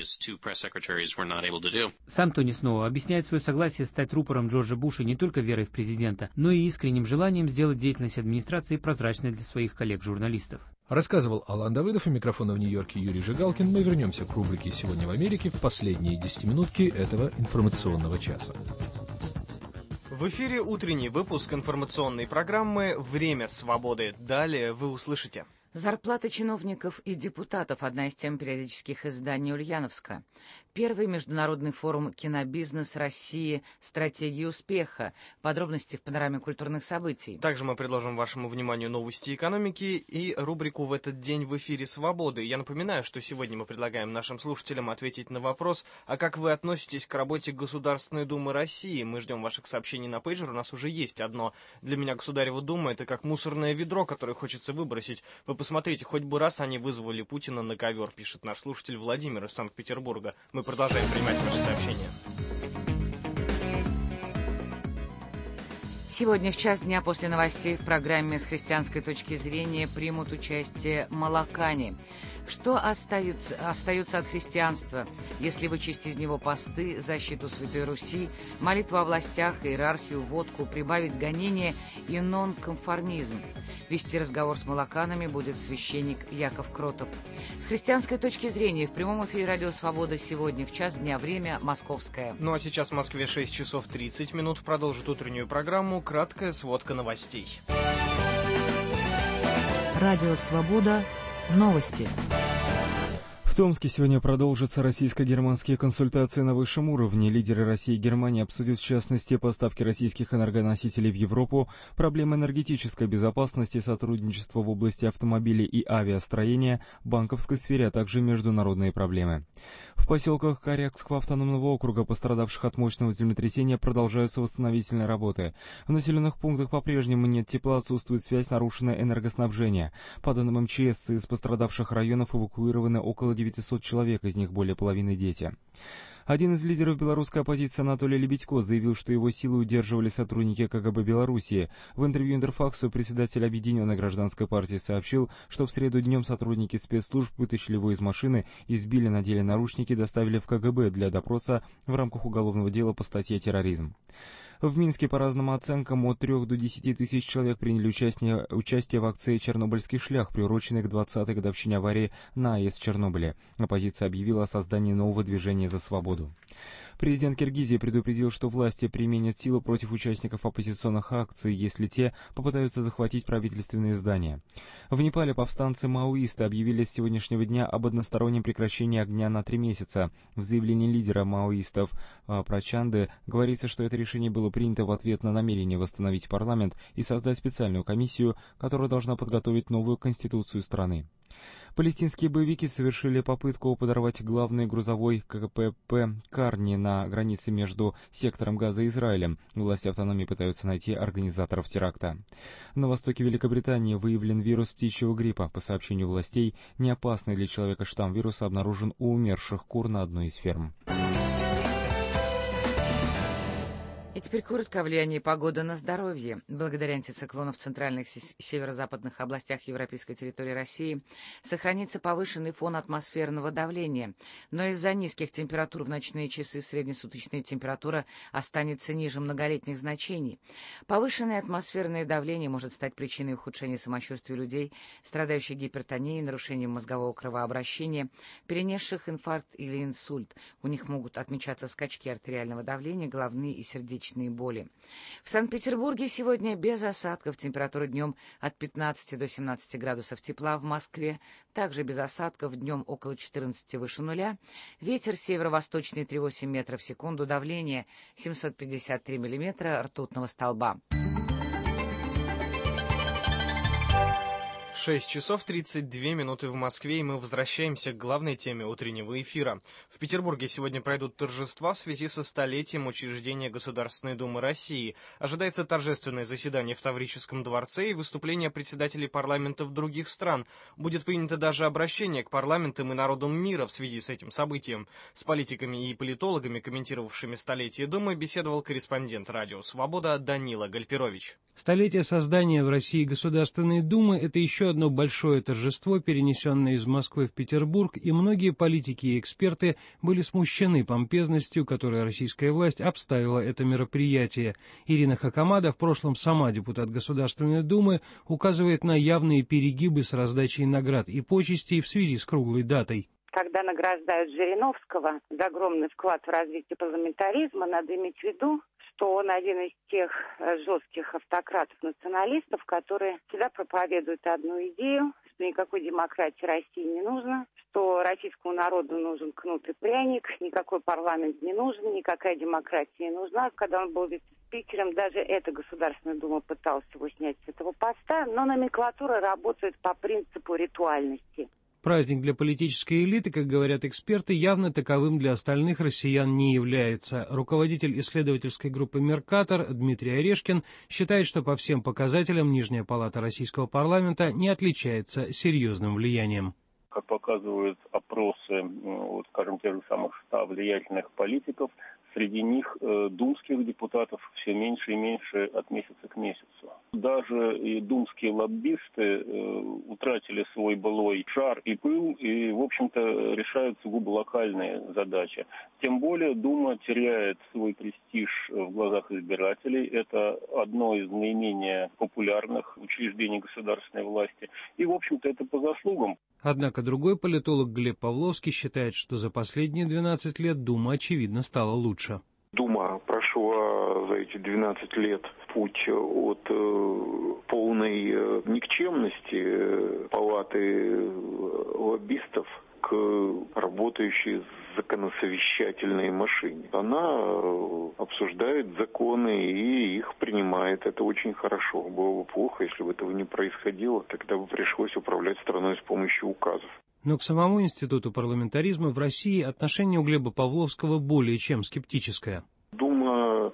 Сам Тони Сноу объясняет свое согласие стать рупором Джорджа Буша не только верой в президента, но и искренним желанием сделать деятельность администрации прозрачной для своих коллег-журналистов. Рассказывал Алан Давыдов, у микрофона в Нью-Йорке Юрий Жигалкин. Мы вернемся к рубрике «Сегодня в Америке» в последние десятиминутки этого информационного часа. В эфире утренний выпуск информационной программы «Время свободы». Далее вы услышите. Зарплаты чиновников и депутатов – одна из тем периодических изданий Ульяновска. Первый международный форум «Кинобизнес России. Стратегии успеха». Подробности в панораме культурных событий. Также мы предложим вашему вниманию новости экономики и рубрику «В этот день в эфире свободы». Я напоминаю, что сегодня мы предлагаем нашим слушателям ответить на вопрос, а как вы относитесь к работе Государственной Думы России? Мы ждем ваших сообщений на пейджер, у нас уже есть одно. Для меня Государева Дума – это как мусорное ведро, которое хочется выбросить. Вы посмотрите, хоть бы раз они вызвали Путина на ковер, пишет наш слушатель Владимир из Санкт-Петербурга. Мы продолжаем принимать ваши сообщения. Сегодня в час дня после новостей в программе «С христианской точки зрения» примут участие молокане. Что остается, остается от христианства, если вычесть из него посты, защиту Святой Руси, молитву о властях, иерархию, водку, прибавить гонение и нонконформизм? Вести разговор с молоканами будет священник Яков Кротов. С христианской точки зрения в прямом эфире «Радио Свобода» сегодня в час дня, время московское. Ну а сейчас в Москве шесть часов тридцать минут. Продолжит утреннюю программу краткая сводка новостей. Радио Свобода. Новости. В Томске сегодня продолжатся российско-германские консультации на высшем уровне. Лидеры России и Германии обсудят в частности поставки российских энергоносителей в Европу, проблемы энергетической безопасности, сотрудничество в области автомобилей и авиастроения, банковской сфере, а также международные проблемы. В поселках Корякского автономного округа, пострадавших от мощного землетрясения, продолжаются восстановительные работы. В населенных пунктах по-прежнему нет тепла, отсутствует связь, нарушено энергоснабжение. По данным эм че эс, из пострадавших районов эвакуированы около девятисот человек, из них более половины дети. Один из лидеров белорусской оппозиции, Анатолий Лебедько, заявил, что его силы удерживали сотрудники ка гэ бэ Белоруссии. В интервью Интерфаксу председатель Объединенной гражданской партии сообщил, что в среду днем сотрудники спецслужб вытащили его из машины, избили, надели наручники, доставили в ка гэ бэ для допроса в рамках уголовного дела по статье «Терроризм». В Минске, по разным оценкам, от трех до десяти тысяч человек приняли участие, участие в акции «Чернобыльский шлях», приуроченной к двадцатой годовщине аварии на АЭС в Чернобыле. Оппозиция объявила о создании нового движения за свободу. Президент Киргизии предупредил, что власти применят силу против участников оппозиционных акций, если те попытаются захватить правительственные здания. В Непале повстанцы-маоисты объявили с сегодняшнего дня об одностороннем прекращении огня на три месяца. В заявлении лидера маоистов Прачанды говорится, что это решение было принято в ответ на намерение восстановить парламент и создать специальную комиссию, которая должна подготовить новую конституцию страны. Палестинские боевики совершили попытку подорвать главный грузовой ка пэ пэ «Карни» на границе между сектором Газа и Израилем. Власти автономии пытаются найти организаторов теракта. На востоке Великобритании выявлен вирус птичьего гриппа. По сообщению властей, неопасный для человека штамм вируса обнаружен у умерших кур на одной из ферм. И теперь коротко о влиянии погоды на здоровье. Благодаря антициклону в центральных и северо-западных областях европейской территории России сохранится повышенный фон атмосферного давления, но из-за низких температур в ночные часы среднесуточная температура останется ниже многолетних значений. Повышенное атмосферное давление может стать причиной ухудшения самочувствия людей, страдающих гипертонией, нарушением мозгового кровообращения, перенесших инфаркт или инсульт. У них могут отмечаться скачки артериального давления, головные и сердечные боли. В Санкт-Петербурге сегодня без осадков, температура днем от пятнадцати до семнадцати градусов тепла, в Москве также без осадков, днем около четырнадцати выше нуля, ветер северо-восточный три целых восемь десятых метра в секунду, давление семьсот пятьдесят три миллиметра ртутного столба. шесть часов тридцать две минуты в Москве, и мы возвращаемся к главной теме утреннего эфира. В Петербурге сегодня пройдут торжества в связи со столетием учреждения Государственной Думы России. Ожидается торжественное заседание в Таврическом дворце и выступление председателей парламентов других стран. Будет принято даже обращение к парламентам и народам мира в связи с этим событием. С политиками и политологами, комментировавшими столетие Думы, беседовал корреспондент «Радио Свобода» Данила Гальперович. Столетие создания в России Государственной Думы – это еще одно большое торжество, перенесенное из Москвы в Петербург, и многие политики и эксперты были смущены помпезностью, которой российская власть обставила это мероприятие. Ирина Хакамада, в прошлом сама депутат Государственной Думы, указывает на явные перегибы с раздачей наград и почестей в связи с круглой датой. Когда награждают Жириновского за огромный вклад в развитие парламентаризма, надо иметь в виду, что он один из тех жестких автократов-националистов, которые всегда проповедуют одну идею, что никакой демократии России не нужно, что российскому народу нужен кнут и пряник, никакой парламент не нужен, никакая демократия не нужна. Когда он был вице-спикером, даже эта Государственная Дума пыталась его снять с этого поста, но номенклатура работает по принципу ритуальности. Праздник для политической элиты, как говорят эксперты, явно таковым для остальных россиян не является. Руководитель исследовательской группы «Меркатор» Дмитрий Орешкин считает, что по всем показателям Нижняя палата российского парламента не отличается серьезным влиянием. Как показывают опросы, вот, скажем, тех же самых ста влиятельных политиков, среди них э, думских депутатов все меньше и меньше от месяца к месяцу. Даже и думские лоббисты э, утратили свой былой жар и пыл и, в общем-то, решают сугубо локальные задачи. Тем более Дума теряет свой престиж в глазах избирателей. Это одно из наименее популярных учреждений государственной власти. И, в общем-то, это по заслугам. Однако другой политолог Глеб Павловский считает, что за последние двенадцать лет Дума, очевидно, стала лучше. Дума прошла за эти двенадцать лет путь от э, полной э, никчемности э, палаты лоббистов к работающей законосовещательной машине. Она э, обсуждает законы и их принимает. Это очень хорошо. Было бы плохо, если бы этого не происходило. Тогда бы пришлось управлять страной с помощью указов. Но к самому институту парламентаризма в России отношение у Глеба Павловского более чем скептическое. Дума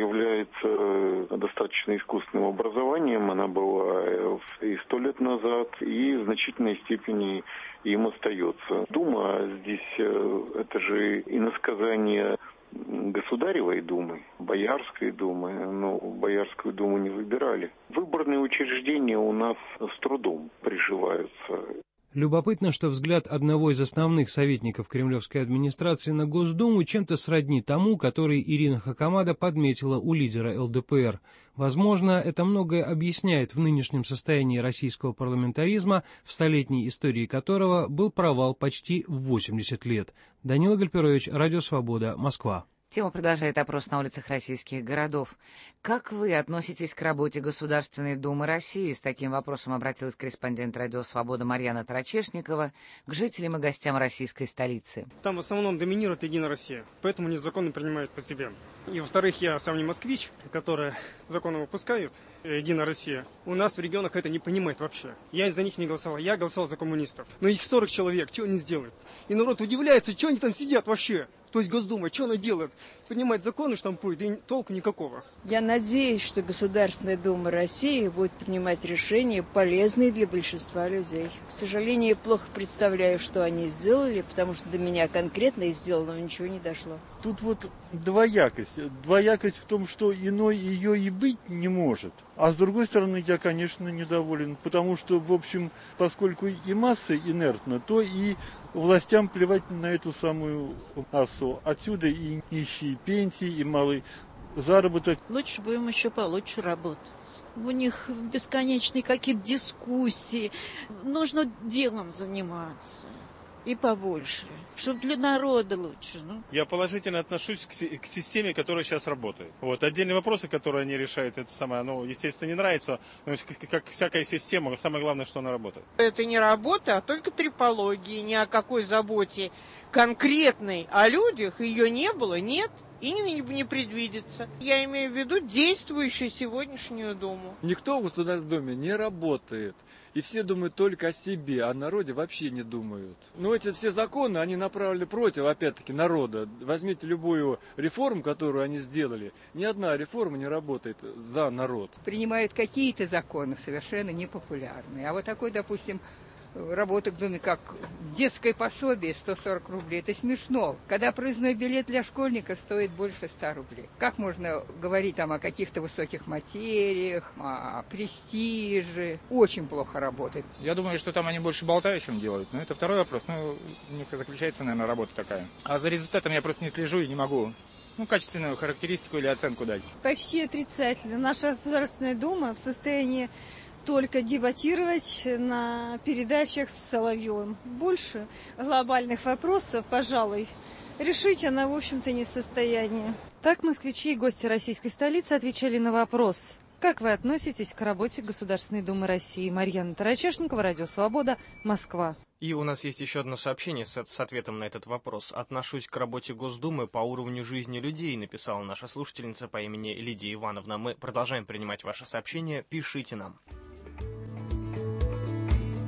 является достаточно искусственным образованием. Она была и сто лет назад, и в значительной степени им остается. Дума здесь это же иносказание Государевой думы, Боярской думы, но Боярскую думу не выбирали. Выборные учреждения у нас с трудом приживаются. Любопытно, что взгляд одного из основных советников кремлевской администрации на Госдуму чем-то сродни тому, который Ирина Хакамада подметила у лидера эл дэ пэ эр. Возможно, это многое объясняет в нынешнем состоянии российского парламентаризма, в столетней истории которого был провал почти в восемьдесят лет. Данила Гальперович, Радио Свобода, Москва. Тема продолжает опрос на улицах российских городов. Как вы относитесь к работе Государственной Думы России? С таким вопросом обратилась корреспондент Радио Свобода Марьяна Тарачешникова к жителям и гостям российской столицы. Там в основном доминирует Единая Россия, поэтому они законы принимают по себе. И, во-вторых, я сам не москвич, который законы выпускают, Единая Россия. У нас в регионах это не понимает вообще. Я из-за них не голосовал, я голосовал за коммунистов. Но их сорок человек, что они сделают? И народ удивляется, что они там сидят вообще. То есть Госдума, что она делает? Принимает законы, штампует, и толку никакого. Я надеюсь, что Государственная Дума России будет принимать решения, полезные для большинства людей. К сожалению, я плохо представляю, что они сделали, потому что до меня конкретно из сделанного ничего не дошло. Тут вот двоякость. Двоякость в том, что иной ее и быть не может. А с другой стороны, я, конечно, недоволен, потому что, в общем, поскольку и масса инертна, то и властям плевать на эту самую массу. Отсюда и нищие пенсии, и малый заработок. Лучше бы им еще получше работать. У них бесконечные какие-то дискуссии. Нужно делом заниматься. И побольше, чтобы для народа лучше. Ну. Я положительно отношусь к, к системе, которая сейчас работает. Вот. Отдельные вопросы, которые они решают, это самое, ну, естественно, не нравится. Но как, как всякая система, самое главное, что она работает. Это не работа, а только трепология. Ни о какой заботе конкретной о людях ее не было, нет. И не, не, не предвидится. Я имею в виду действующую сегодняшнюю Думу. Никто в Государственной Думе не работает. И все думают только о себе, о народе вообще не думают. Но эти все законы, они направлены против, опять-таки, народа. Возьмите любую реформу, которую они сделали. Ни одна реформа не работает за народ. Принимают какие-то законы совершенно непопулярные. А вот такой, допустим, работа в Думе, как детское пособие сто сорок рублей. Это смешно. Когда проездной билет для школьника стоит больше ста рублей. Как можно говорить там о каких-то высоких материях, о престиже? Очень плохо работает. Я думаю, что там они больше болтают, чем делают. Но это второй вопрос. Ну, у них заключается, наверное, работа такая. А за результатом я просто не слежу и не могу ну, качественную характеристику или оценку дать. Почти отрицательно. Наша Государственная Дума в состоянии только дебатировать на передачах с Соловьевым. Больше глобальных вопросов, пожалуй, решить она, в общем-то, не в состоянии. Так москвичи и гости российской столицы отвечали на вопрос: как вы относитесь к работе Государственной Думы России? Марьяна Тарачешникова, Радио Свобода, Москва. И у нас есть еще одно сообщение с, с ответом на этот вопрос. «Отношусь к работе Госдумы по уровню жизни людей», написала наша слушательница по имени Лидия Ивановна. Мы продолжаем принимать ваши сообщения. Пишите нам.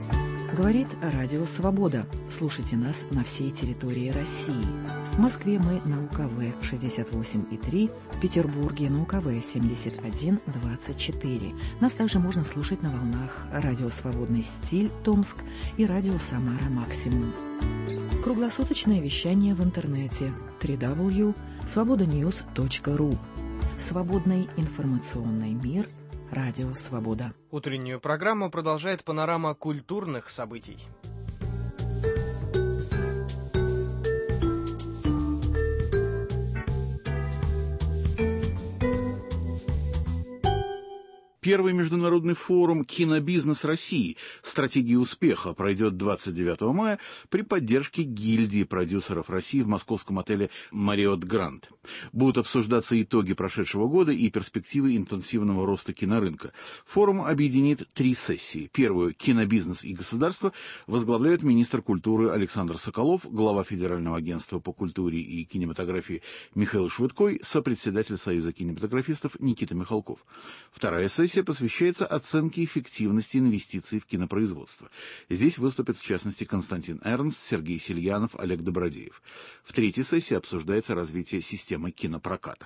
Говорит Радио Свобода. Слушайте нас на всей территории России. В Москве мы на УКВ шестьдесят восемь и три, в Петербурге на УКВ семьдесят один двадцать четыре. Нас также можно слушать на волнах Радио Свободный стиль Томск и Радио Самара Максимум. Круглосуточное вещание в интернете дабл ю дабл ю дабл ю точка свобода ньюс точка ру. Свободный информационный мир. Радио Свобода. Утреннюю программу продолжает панорама культурных событий. Первый международный форум «Кинобизнес России. Стратегия успеха» пройдет двадцать девятого мая при поддержке гильдии продюсеров России в московском отеле «Мариотт Гранд». Будут обсуждаться итоги прошедшего года и перспективы интенсивного роста кинорынка. Форум объединит три сессии. Первую «Кинобизнес и государство» возглавляет министр культуры Александр Соколов, глава Федерального агентства по культуре и кинематографии Михаил Швыдкой, сопредседатель Союза кинематографистов Никита Михалков. Вторая сессия посвящается оценке эффективности инвестиций в кинопроизводство. Здесь выступят, в частности, Константин Эрнст, Сергей Сельянов, Олег Добродеев. В третьей сессии обсуждается развитие системы кинопроката.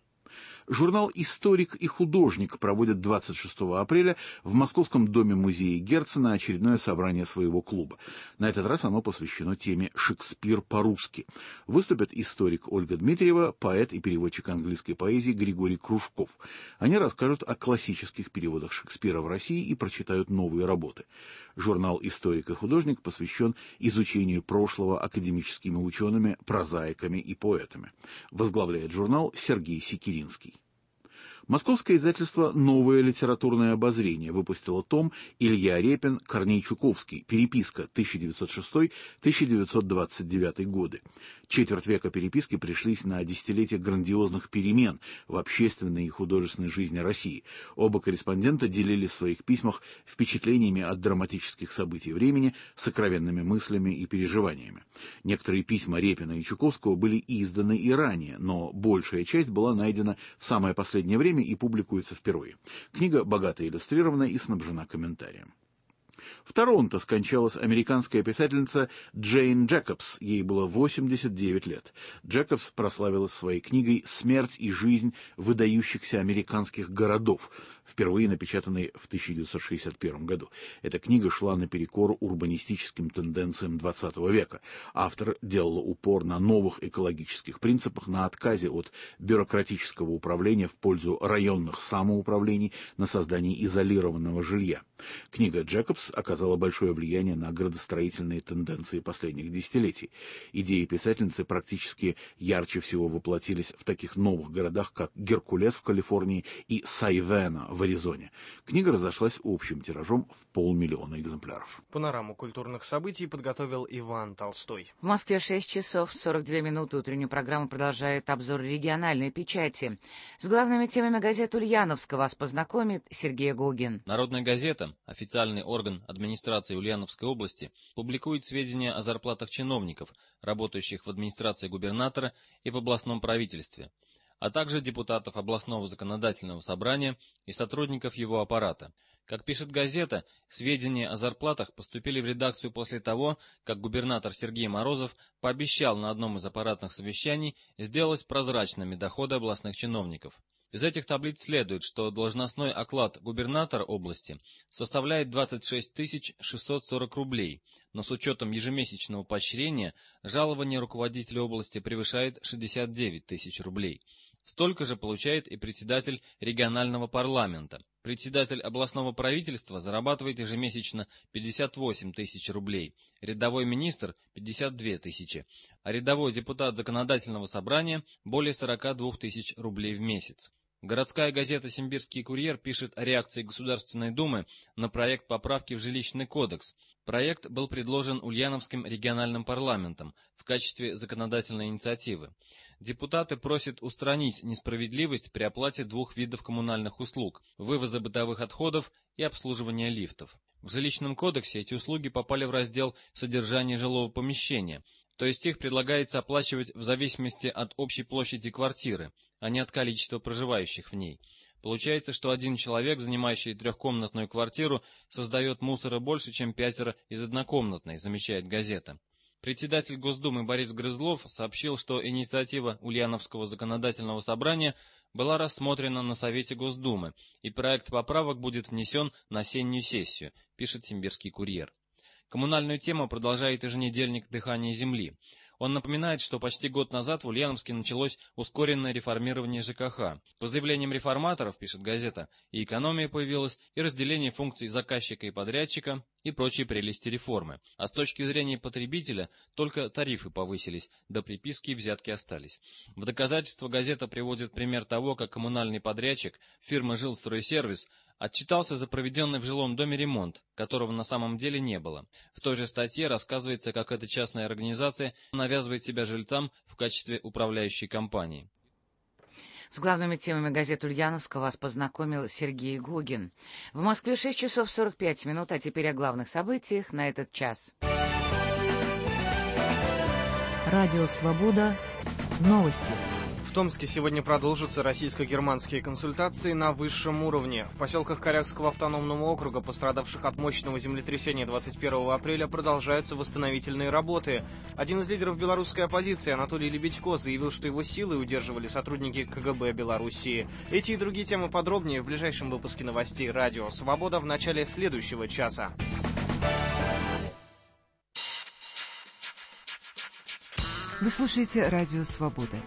Журнал «Историк и художник» проводит двадцать шестого апреля в Московском доме-музее Герцена очередное собрание своего клуба. На этот раз оно посвящено теме «Шекспир по-русски». Выступят историк Ольга Дмитриева, поэт и переводчик английской поэзии Григорий Кружков. Они расскажут о классических переводах Шекспира в России и прочитают новые работы. Журнал «Историк и художник» посвящен изучению прошлого академическими учеными, прозаиками и поэтами. Возглавляет журнал Сергей Секиринский. Московское издательство «Новое литературное обозрение» выпустило том «Илья Репин. Корней Чуковский. Переписка тысяча девятьсот шестой — тысяча девятьсот двадцать девятый годы». Четверть века переписки пришлись на десятилетие грандиозных перемен в общественной и художественной жизни России. Оба корреспондента делились в своих письмах впечатлениями от драматических событий времени, сокровенными мыслями и переживаниями. Некоторые письма Репина и Чуковского были изданы и ранее, но большая часть была найдена в самое последнее время и публикуется впервые. Книга богато иллюстрирована и снабжена комментарием. В Торонто скончалась американская писательница Джейн Джекобс, ей было восемьдесят девять лет. Джекобс прославилась своей книгой «Смерть и жизнь выдающихся американских городов», впервые напечатанной в тысяча девятьсот шестьдесят первом году. Эта книга шла наперекор урбанистическим тенденциям двадцатого века. Автор делала упор на новых экологических принципах, на отказе от бюрократического управления в пользу районных самоуправлений, на создании изолированного жилья. Книга Джекобс оказала большое влияние на градостроительные тенденции последних десятилетий. Идеи писательницы практически ярче всего воплотились в таких новых городах, как Геркулес в Калифорнии и Сайвена в Аризоне. Книга разошлась общим тиражом в полмиллиона экземпляров. Панораму культурных событий подготовил Иван Толстой. В Москве шесть часов сорок две минуты. Утреннюю программу продолжает обзор региональной печати. С главными темами газет Ульяновска вас познакомит Сергей Гогин. Народная газета, официальный орган администрации Ульяновской области, публикует сведения о зарплатах чиновников, работающих в администрации губернатора и в областном правительстве, а также депутатов областного законодательного собрания и сотрудников его аппарата. Как пишет газета, сведения о зарплатах поступили в редакцию после того, как губернатор Сергей Морозов пообещал на одном из аппаратных совещаний сделать прозрачными доходы областных чиновников. Из этих таблиц следует, что должностной оклад губернатора области составляет двадцать шесть тысяч шестьсот сорок рублей, но с учетом ежемесячного поощрения жалование руководителя области превышает шестьдесят девять тысяч рублей. Столько же получает и председатель регионального парламента. Председатель областного правительства зарабатывает ежемесячно пятьдесят восемь тысяч рублей, рядовой министр – пятьдесят две тысячи, а рядовой депутат законодательного собрания – более сорок два тысяч рублей в месяц. Городская газета «Симбирский курьер» пишет о реакции Государственной Думы на проект поправки в Жилищный кодекс. Проект был предложен Ульяновским региональным парламентом в качестве законодательной инициативы. Депутаты просят устранить несправедливость при оплате двух видов коммунальных услуг – вывоза бытовых отходов и обслуживания лифтов. В Жилищном кодексе эти услуги попали в раздел «Содержание жилого помещения», то есть их предлагается оплачивать в зависимости от общей площади квартиры, а не от количества проживающих в ней. Получается, что один человек, занимающий трехкомнатную квартиру, создает мусора больше, чем пятеро из однокомнатной, замечает газета. Председатель Госдумы Борис Грызлов сообщил, что инициатива Ульяновского законодательного собрания была рассмотрена на Совете Госдумы, и проект поправок будет внесен на осеннюю сессию, пишет Симбирский курьер. Коммунальную тему продолжает еженедельник «Дыхание земли». Он напоминает, что почти год назад в Ульяновске началось ускоренное реформирование ЖКХ. По заявлениям реформаторов, пишет газета, и экономия появилась, и разделение функций заказчика и подрядчика, и прочие прелести реформы. А с точки зрения потребителя только тарифы повысились, да приписки и взятки остались. В доказательство газета приводит пример того, как коммунальный подрядчик фирмы «Жилстройсервис» отчитался за проведенный в жилом доме ремонт, которого на самом деле не было. В той же статье рассказывается, как эта частная организация навязывает себя жильцам в качестве управляющей компании. С главными темами газет Ульяновска вас познакомил Сергей Гогин. В Москве шесть часов сорок пять минут, а теперь о главных событиях на этот час. Радио «Свобода». Новости. В Томске сегодня продолжатся российско-германские консультации на высшем уровне. В поселках Корякского автономного округа, пострадавших от мощного землетрясения двадцать первого апреля, продолжаются восстановительные работы. Один из лидеров белорусской оппозиции, Анатолий Лебедько, заявил, что его силой удерживали сотрудники ка гэ бэ Белоруссии. Эти и другие темы подробнее в ближайшем выпуске новостей «Радио Свобода» в начале следующего часа. Вы слушаете «Радио Свобода».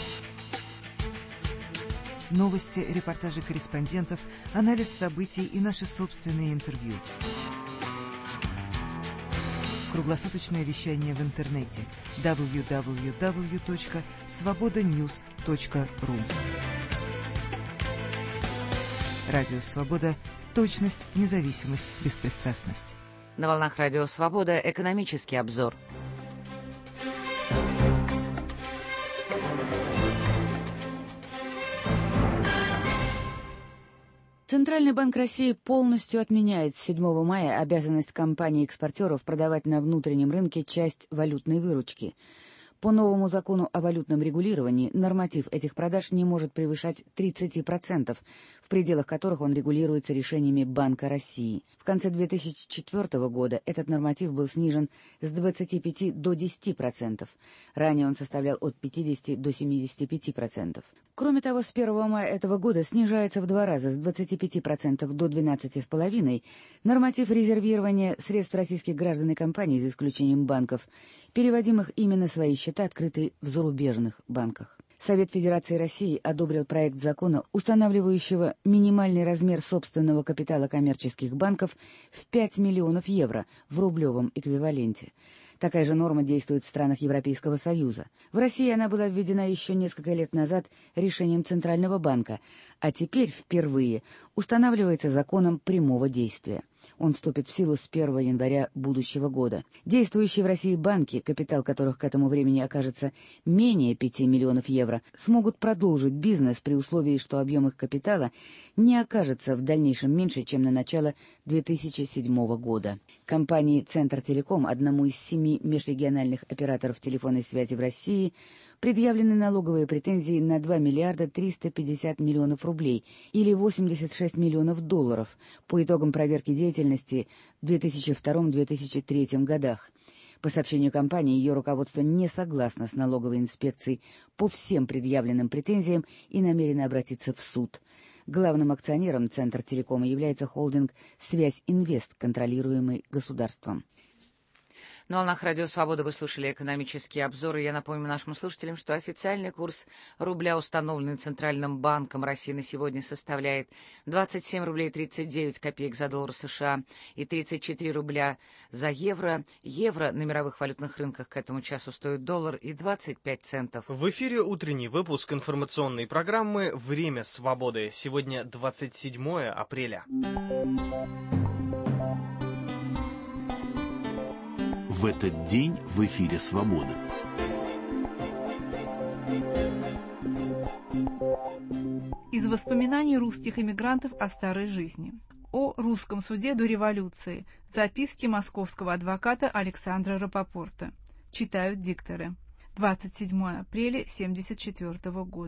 Новости, репортажи корреспондентов, анализ событий и наши собственные интервью. Круглосуточное вещание в интернете дабл ю дабл ю дабл ю точка свобода ньюс точка ру. Радио «Свобода». Точность, независимость, беспристрастность. На волнах Радио «Свобода» экономический обзор. Центральный банк России полностью отменяет с седьмого мая обязанность компаний-экспортеров продавать на внутреннем рынке часть валютной выручки. По новому закону о валютном регулировании норматив этих продаж не может превышать тридцать процентов, в пределах которых он регулируется решениями Банка России. В конце две тысячи четвёртого года этот норматив был снижен с двадцати пяти до десяти процентов. Ранее он составлял от пятидесяти до семидесяти пяти процентов. Кроме того, с первого мая этого года снижается в два раза с двадцати пяти процентов до двенадцати целых пяти десятых процента норматив резервирования средств российских граждан и компаний, за исключением банков, переводимых именно на свои счета, открытые в зарубежных банках. Совет Федерации России одобрил проект закона, устанавливающего минимальный размер собственного капитала коммерческих банков в пять миллионов евро в рублевом эквиваленте. Такая же норма действует в странах Европейского Союза. В России она была введена еще несколько лет назад решением Центрального банка, а теперь впервые устанавливается законом прямого действия. Он вступит в силу с первого января будущего года. Действующие в России банки, капитал которых к этому времени окажется менее пяти миллионов евро, смогут продолжить бизнес при условии, что объем их капитала не окажется в дальнейшем меньше, чем на начало две тысячи седьмого года. Компании «Центр Телеком», одному из семи межрегиональных операторов телефонной связи в России, предъявлены налоговые претензии на два миллиарда триста пятьдесят миллионов рублей или восемьдесят шесть миллионов долларов по итогам проверки деятельности в две тысячи втором — две тысячи третьем годах. По сообщению компании, ее руководство не согласно с налоговой инспекцией по всем предъявленным претензиям и намерено обратиться в суд. Главным акционером Центр Телекома является холдинг «Связь Инвест», контролируемый государством. На волнах Радио Свобода вы слушали экономические обзоры. Я напомню нашим слушателям, что официальный курс рубля, установленный Центральным банком России, на сегодня составляет двадцать семь рублей тридцать девять копеек за доллар США и тридцать четыре рубля за евро. Евро на мировых валютных рынках к этому часу стоит доллар и двадцать пять центов. В эфире утренний выпуск информационной программы «Время свободы». Сегодня двадцать седьмое апреля. В этот день в эфире «Свобода». Из воспоминаний русских эмигрантов о старой жизни. О русском суде до революции. Записки московского адвоката Александра Рапопорта. Читают дикторы. двадцать седьмое апреля тысяча девятьсот семьдесят четвёртого года.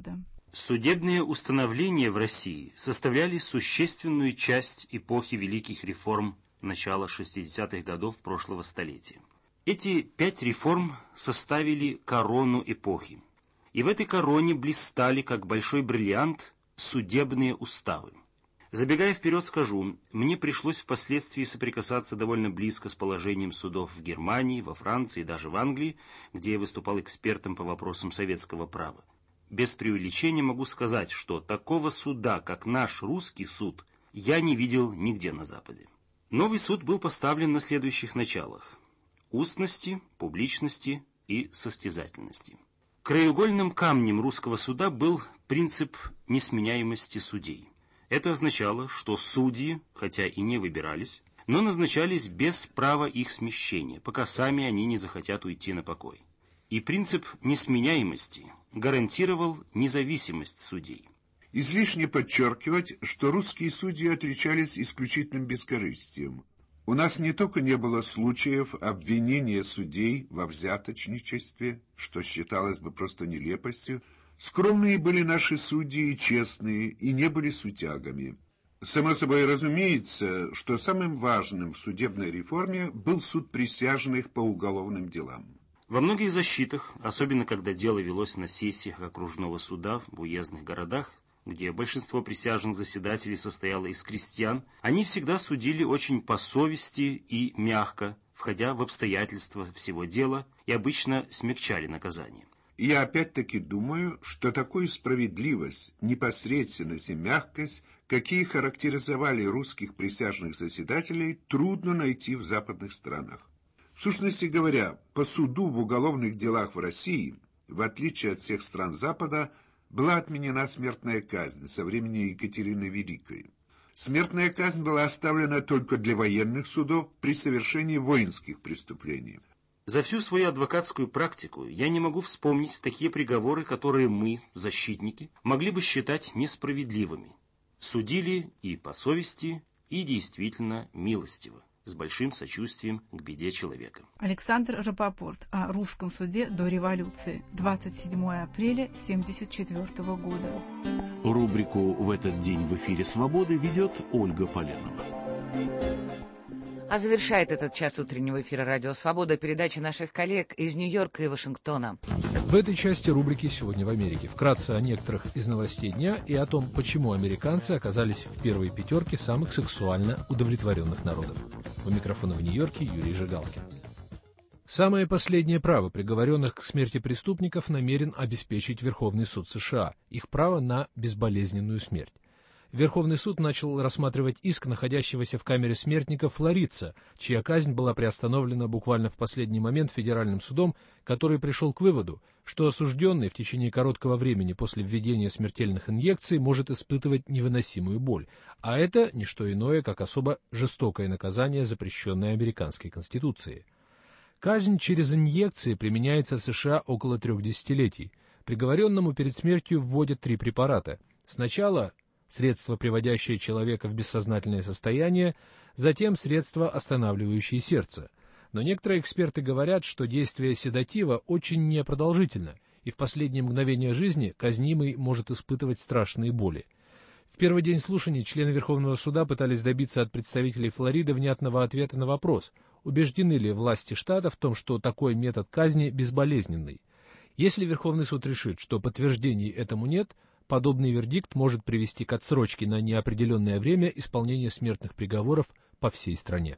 Судебные установления в России составляли существенную часть эпохи великих реформ начала шестидесятых годов прошлого столетия. Эти пять реформ составили корону эпохи. И в этой короне блистали, как большой бриллиант, судебные уставы. Забегая вперед, скажу, мне пришлось впоследствии соприкасаться довольно близко с положением судов в Германии, во Франции и даже в Англии, где я выступал экспертом по вопросам советского права. Без преувеличения могу сказать, что такого суда, как наш русский суд, я не видел нигде на Западе. Новый суд был поставлен на следующих началах: устности, публичности и состязательности. Краеугольным камнем русского суда был принцип несменяемости судей. Это означало, что судьи, хотя и не выбирались, но назначались без права их смещения, пока сами они не захотят уйти на покой. И принцип несменяемости гарантировал независимость судей. Излишне подчеркивать, что русские судьи отличались исключительным бескорыстием. У нас не только не было случаев обвинения судей во взяточничестве, что считалось бы просто нелепостью. Скромные были наши судьи и честные, и не были сутягами. Само собой разумеется, что самым важным в судебной реформе был суд присяжных по уголовным делам. Во многих защитах, особенно когда дело велось на сессиях окружного суда в уездных городах, где большинство присяжных заседателей состояло из крестьян, они всегда судили очень по совести и мягко, входя в обстоятельства всего дела, и обычно смягчали наказание. Я опять-таки думаю, что такую справедливость, непосредственность и мягкость, какие характеризовали русских присяжных заседателей, трудно найти в западных странах. В сущности говоря, по суду в уголовных делах в России, в отличие от всех стран Запада, была отменена смертная казнь со времени Екатерины Великой. Смертная казнь была оставлена только для военных судов при совершении воинских преступлений. За всю свою адвокатскую практику я не могу вспомнить такие приговоры, которые мы, защитники, могли бы считать несправедливыми. Судили и по совести, и действительно милостиво, с большим сочувствием к беде человека. Александр Рапопорт о русском суде до революции. двадцать седьмого апреля тысяча девятьсот семьдесят четвёртого года. Рубрику «В этот день в эфире Свободы» ведет Ольга Поленова. А завершает этот час утреннего эфира «Радио Свобода» передача наших коллег из Нью-Йорка и Вашингтона. В этой части рубрики «Сегодня в Америке» вкратце о некоторых из новостей дня и о том, почему американцы оказались в первой пятерке самых сексуально удовлетворенных народов. У микрофона в Нью-Йорке Юрий Жигалкин. Самое последнее право приговоренных к смерти преступников намерен обеспечить Верховный суд США, их право на безболезненную смерть. Верховный суд начал рассматривать иск находящегося в камере смертника флоридца, чья казнь была приостановлена буквально в последний момент федеральным судом, который пришел к выводу, что осужденный в течение короткого времени после введения смертельных инъекций может испытывать невыносимую боль, а это не что иное, как особо жестокое наказание, запрещенное американской Конституцией. Казнь через инъекции применяется в США около трех десятилетий. Приговоренному перед смертью вводят три препарата. Сначала средство, приводящее человека в бессознательное состояние, затем средство, останавливающее сердце. Но некоторые эксперты говорят, что действие седатива очень непродолжительно, и в последние мгновения жизни казнимый может испытывать страшные боли. В первый день слушаний члены Верховного суда пытались добиться от представителей Флориды внятного ответа на вопрос, убеждены ли власти штата в том, что такой метод казни безболезненный. Если Верховный суд решит, что подтверждений этому нет, подобный вердикт может привести к отсрочке на неопределенное время исполнения смертных приговоров по всей стране.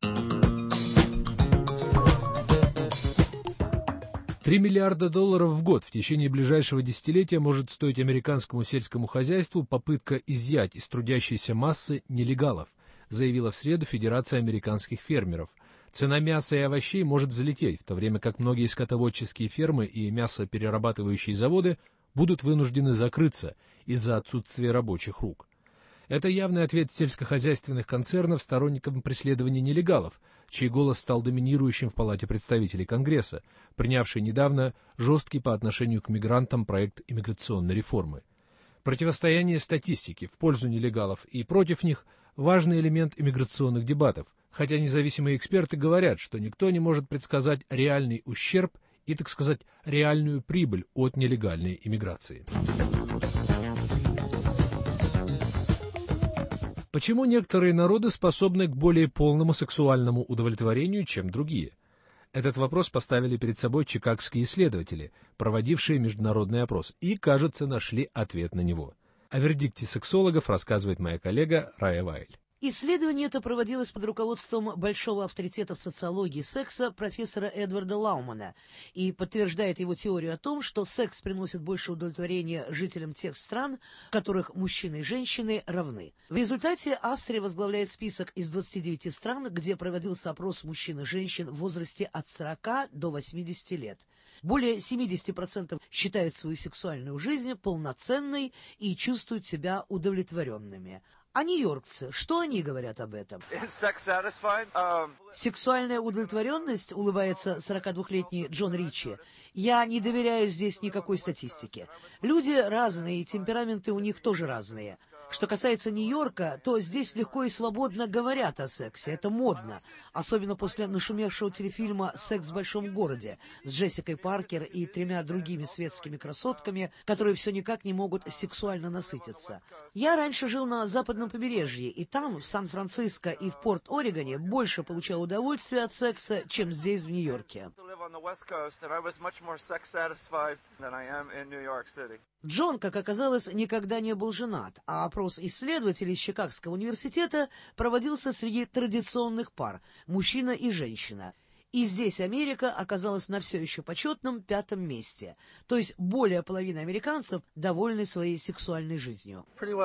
Три миллиарда долларов в год в течение ближайшего десятилетия может стоить американскому сельскому хозяйству попытка изъять из трудящейся массы нелегалов, заявила в среду Федерация американских фермеров. Цена мяса и овощей может взлететь, в то время как многие скотоводческие фермы и мясоперерабатывающие заводы будут вынуждены закрыться из-за отсутствия рабочих рук. Это явный ответ сельскохозяйственных концернов сторонникам преследования нелегалов, чей голос стал доминирующим в Палате представителей Конгресса, принявшей недавно жесткий по отношению к мигрантам проект иммиграционной реформы. Противостояние статистики в пользу нелегалов и против них – важный элемент иммиграционных дебатов, хотя независимые эксперты говорят, что никто не может предсказать реальный ущерб и, так сказать, реальную прибыль от нелегальной иммиграции. Почему некоторые народы способны к более полному сексуальному удовлетворению, чем другие? Этот вопрос поставили перед собой чикагские исследователи, проводившие международный опрос, и, кажется, нашли ответ на него. О вердикте сексологов рассказывает моя коллега Рая Вайль. Исследование это проводилось под руководством большого авторитета в социологии секса профессора Эдварда Лаумана и подтверждает его теорию о том, что секс приносит больше удовлетворения жителям тех стран, в которых мужчины и женщины равны. В результате Австрия возглавляет список из двадцати девяти стран, где проводился опрос мужчин и женщин в возрасте от сорока до восьмидесяти лет. Более семидесяти процентов считают свою сексуальную жизнь полноценной и чувствуют себя удовлетворенными. А нью-йоркцы, что они говорят об этом? Um... Сексуальная удовлетворенность, улыбается сорокадвухлетний Джон Ричи. Я не доверяю здесь никакой статистике. Люди разные, и темпераменты у них тоже разные. Что касается Нью-Йорка, то здесь легко и свободно говорят о сексе. Это модно. Особенно после нашумевшего телефильма «Секс в большом городе» с Джессикой Паркер и тремя другими светскими красотками, которые все никак не могут сексуально насытиться. Я раньше жил на западном побережье, и там, в Сан-Франциско и в Порт-Орегоне, больше получал удовольствие от секса, чем здесь, в Нью-Йорке. Джон, как оказалось, никогда не был женат, а опрос исследователей из Чикагского университета проводился среди традиционных пар – мужчина и женщина. И здесь Америка оказалась на все еще почетном пятом месте, то есть более половины американцев довольны своей сексуальной жизнью.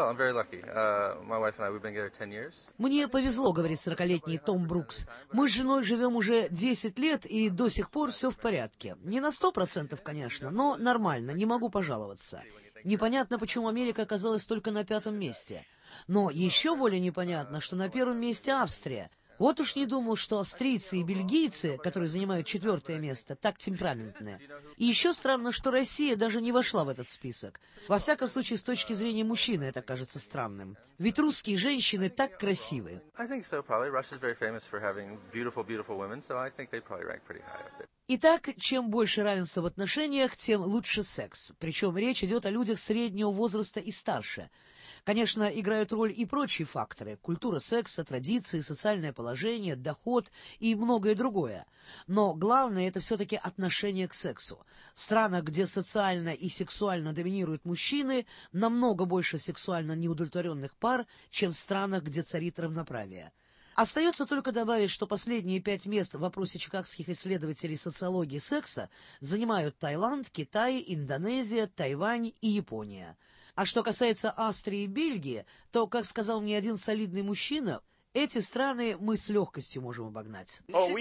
Мне повезло, говорит сорокалетний Том Брукс. Мы с женой живем уже десять лет, и до сих пор все в порядке. Не на сто процентов, конечно, но нормально, не могу пожаловаться. Непонятно, почему Америка оказалась только на пятом месте. Но еще более непонятно, что на первом месте Австрия. Вот уж не думал, что австрийцы и бельгийцы, которые занимают четвертое место, так темпераментные. И еще странно, что Россия даже не вошла в этот список. Во всяком случае, с точки зрения мужчины это кажется странным. Ведь русские женщины так красивы. Итак, чем больше равенства в отношениях, тем лучше секс. Причем речь идет о людях среднего возраста и старше. Конечно, играют роль и прочие факторы – культура секса, традиции, социальное положение, доход и многое другое. Но главное – это все-таки отношение к сексу. В странах, где социально и сексуально доминируют мужчины, намного больше сексуально неудовлетворенных пар, чем в странах, где царит равноправие. Остается только добавить, что последние пять мест в вопросе чикагских исследователей социологии секса занимают Таиланд, Китай, Индонезия, Тайвань и Япония. А что касается Австрии и Бельгии, то, как сказал мне один солидный мужчина, эти страны мы с легкостью можем обогнать.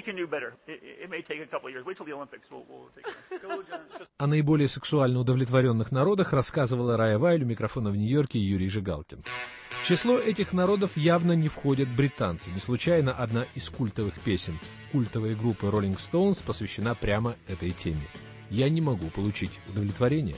О наиболее сексуально удовлетворенных народах рассказывала Рая Вайль, у микрофона в Нью-Йорке Юрий Жигалкин. В число этих народов явно не входят британцы. Не случайно одна из культовых песен культовой группы Rolling Stones посвящена прямо этой теме. «Я не могу получить удовлетворение».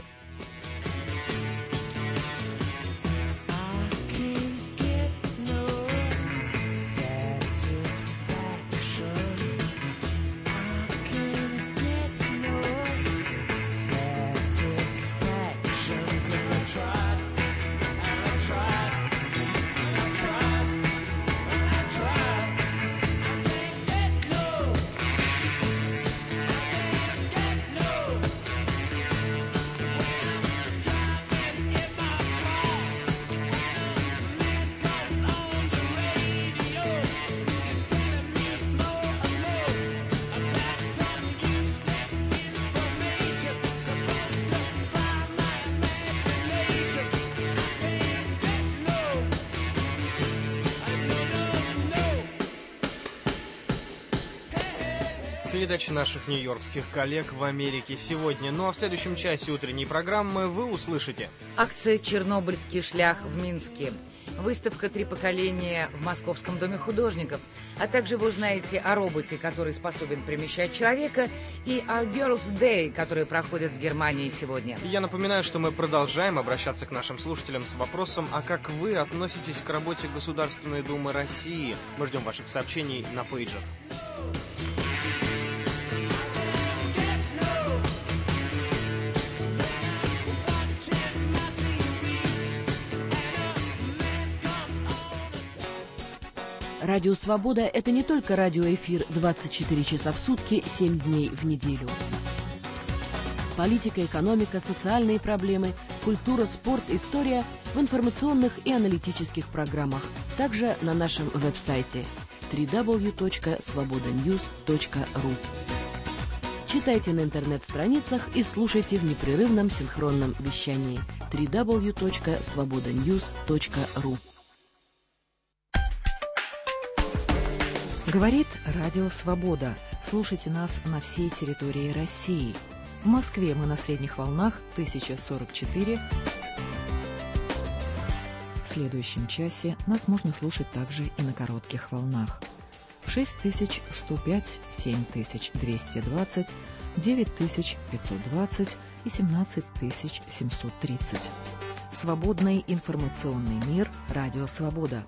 Передачи наших нью-йоркских коллег в Америке сегодня. Ну а в следующем часе утренней программы вы услышите: акция «Чернобыльский шлях» в Минске, выставка «Три поколения» в Московском доме художников, а также вы узнаете о роботе, который способен перемещать человека, и о Girls' Day, который проходит в Германии сегодня. Я напоминаю, что мы продолжаем обращаться к нашим слушателям с вопросом, а как вы относитесь к работе Государственной Думы России? Мы ждем ваших сообщений на пейджер. Радио «Свобода» — это не только радиоэфир двадцать четыре часа в сутки, семь дней в неделю. Политика, экономика, социальные проблемы, культура, спорт, история в информационных и аналитических программах. Также на нашем веб-сайте дабл ю дабл ю дабл ю точка свобода ньюс точка ру. Читайте на интернет-страницах и слушайте в непрерывном синхронном вещании дабл ю дабл ю дабл ю точка свобода ньюс точка ру. Говорит Радио Свобода. Слушайте нас на всей территории России. В Москве мы на средних волнах тысяча сорок четыре. В следующем часе нас можно слушать также и на коротких волнах. шесть тысяч сто пять, семь тысяч двести двадцать, девять тысяч пятьсот двадцать и семнадцать тысяч семьсот тридцать. Свободный информационный мир. Радио Свобода.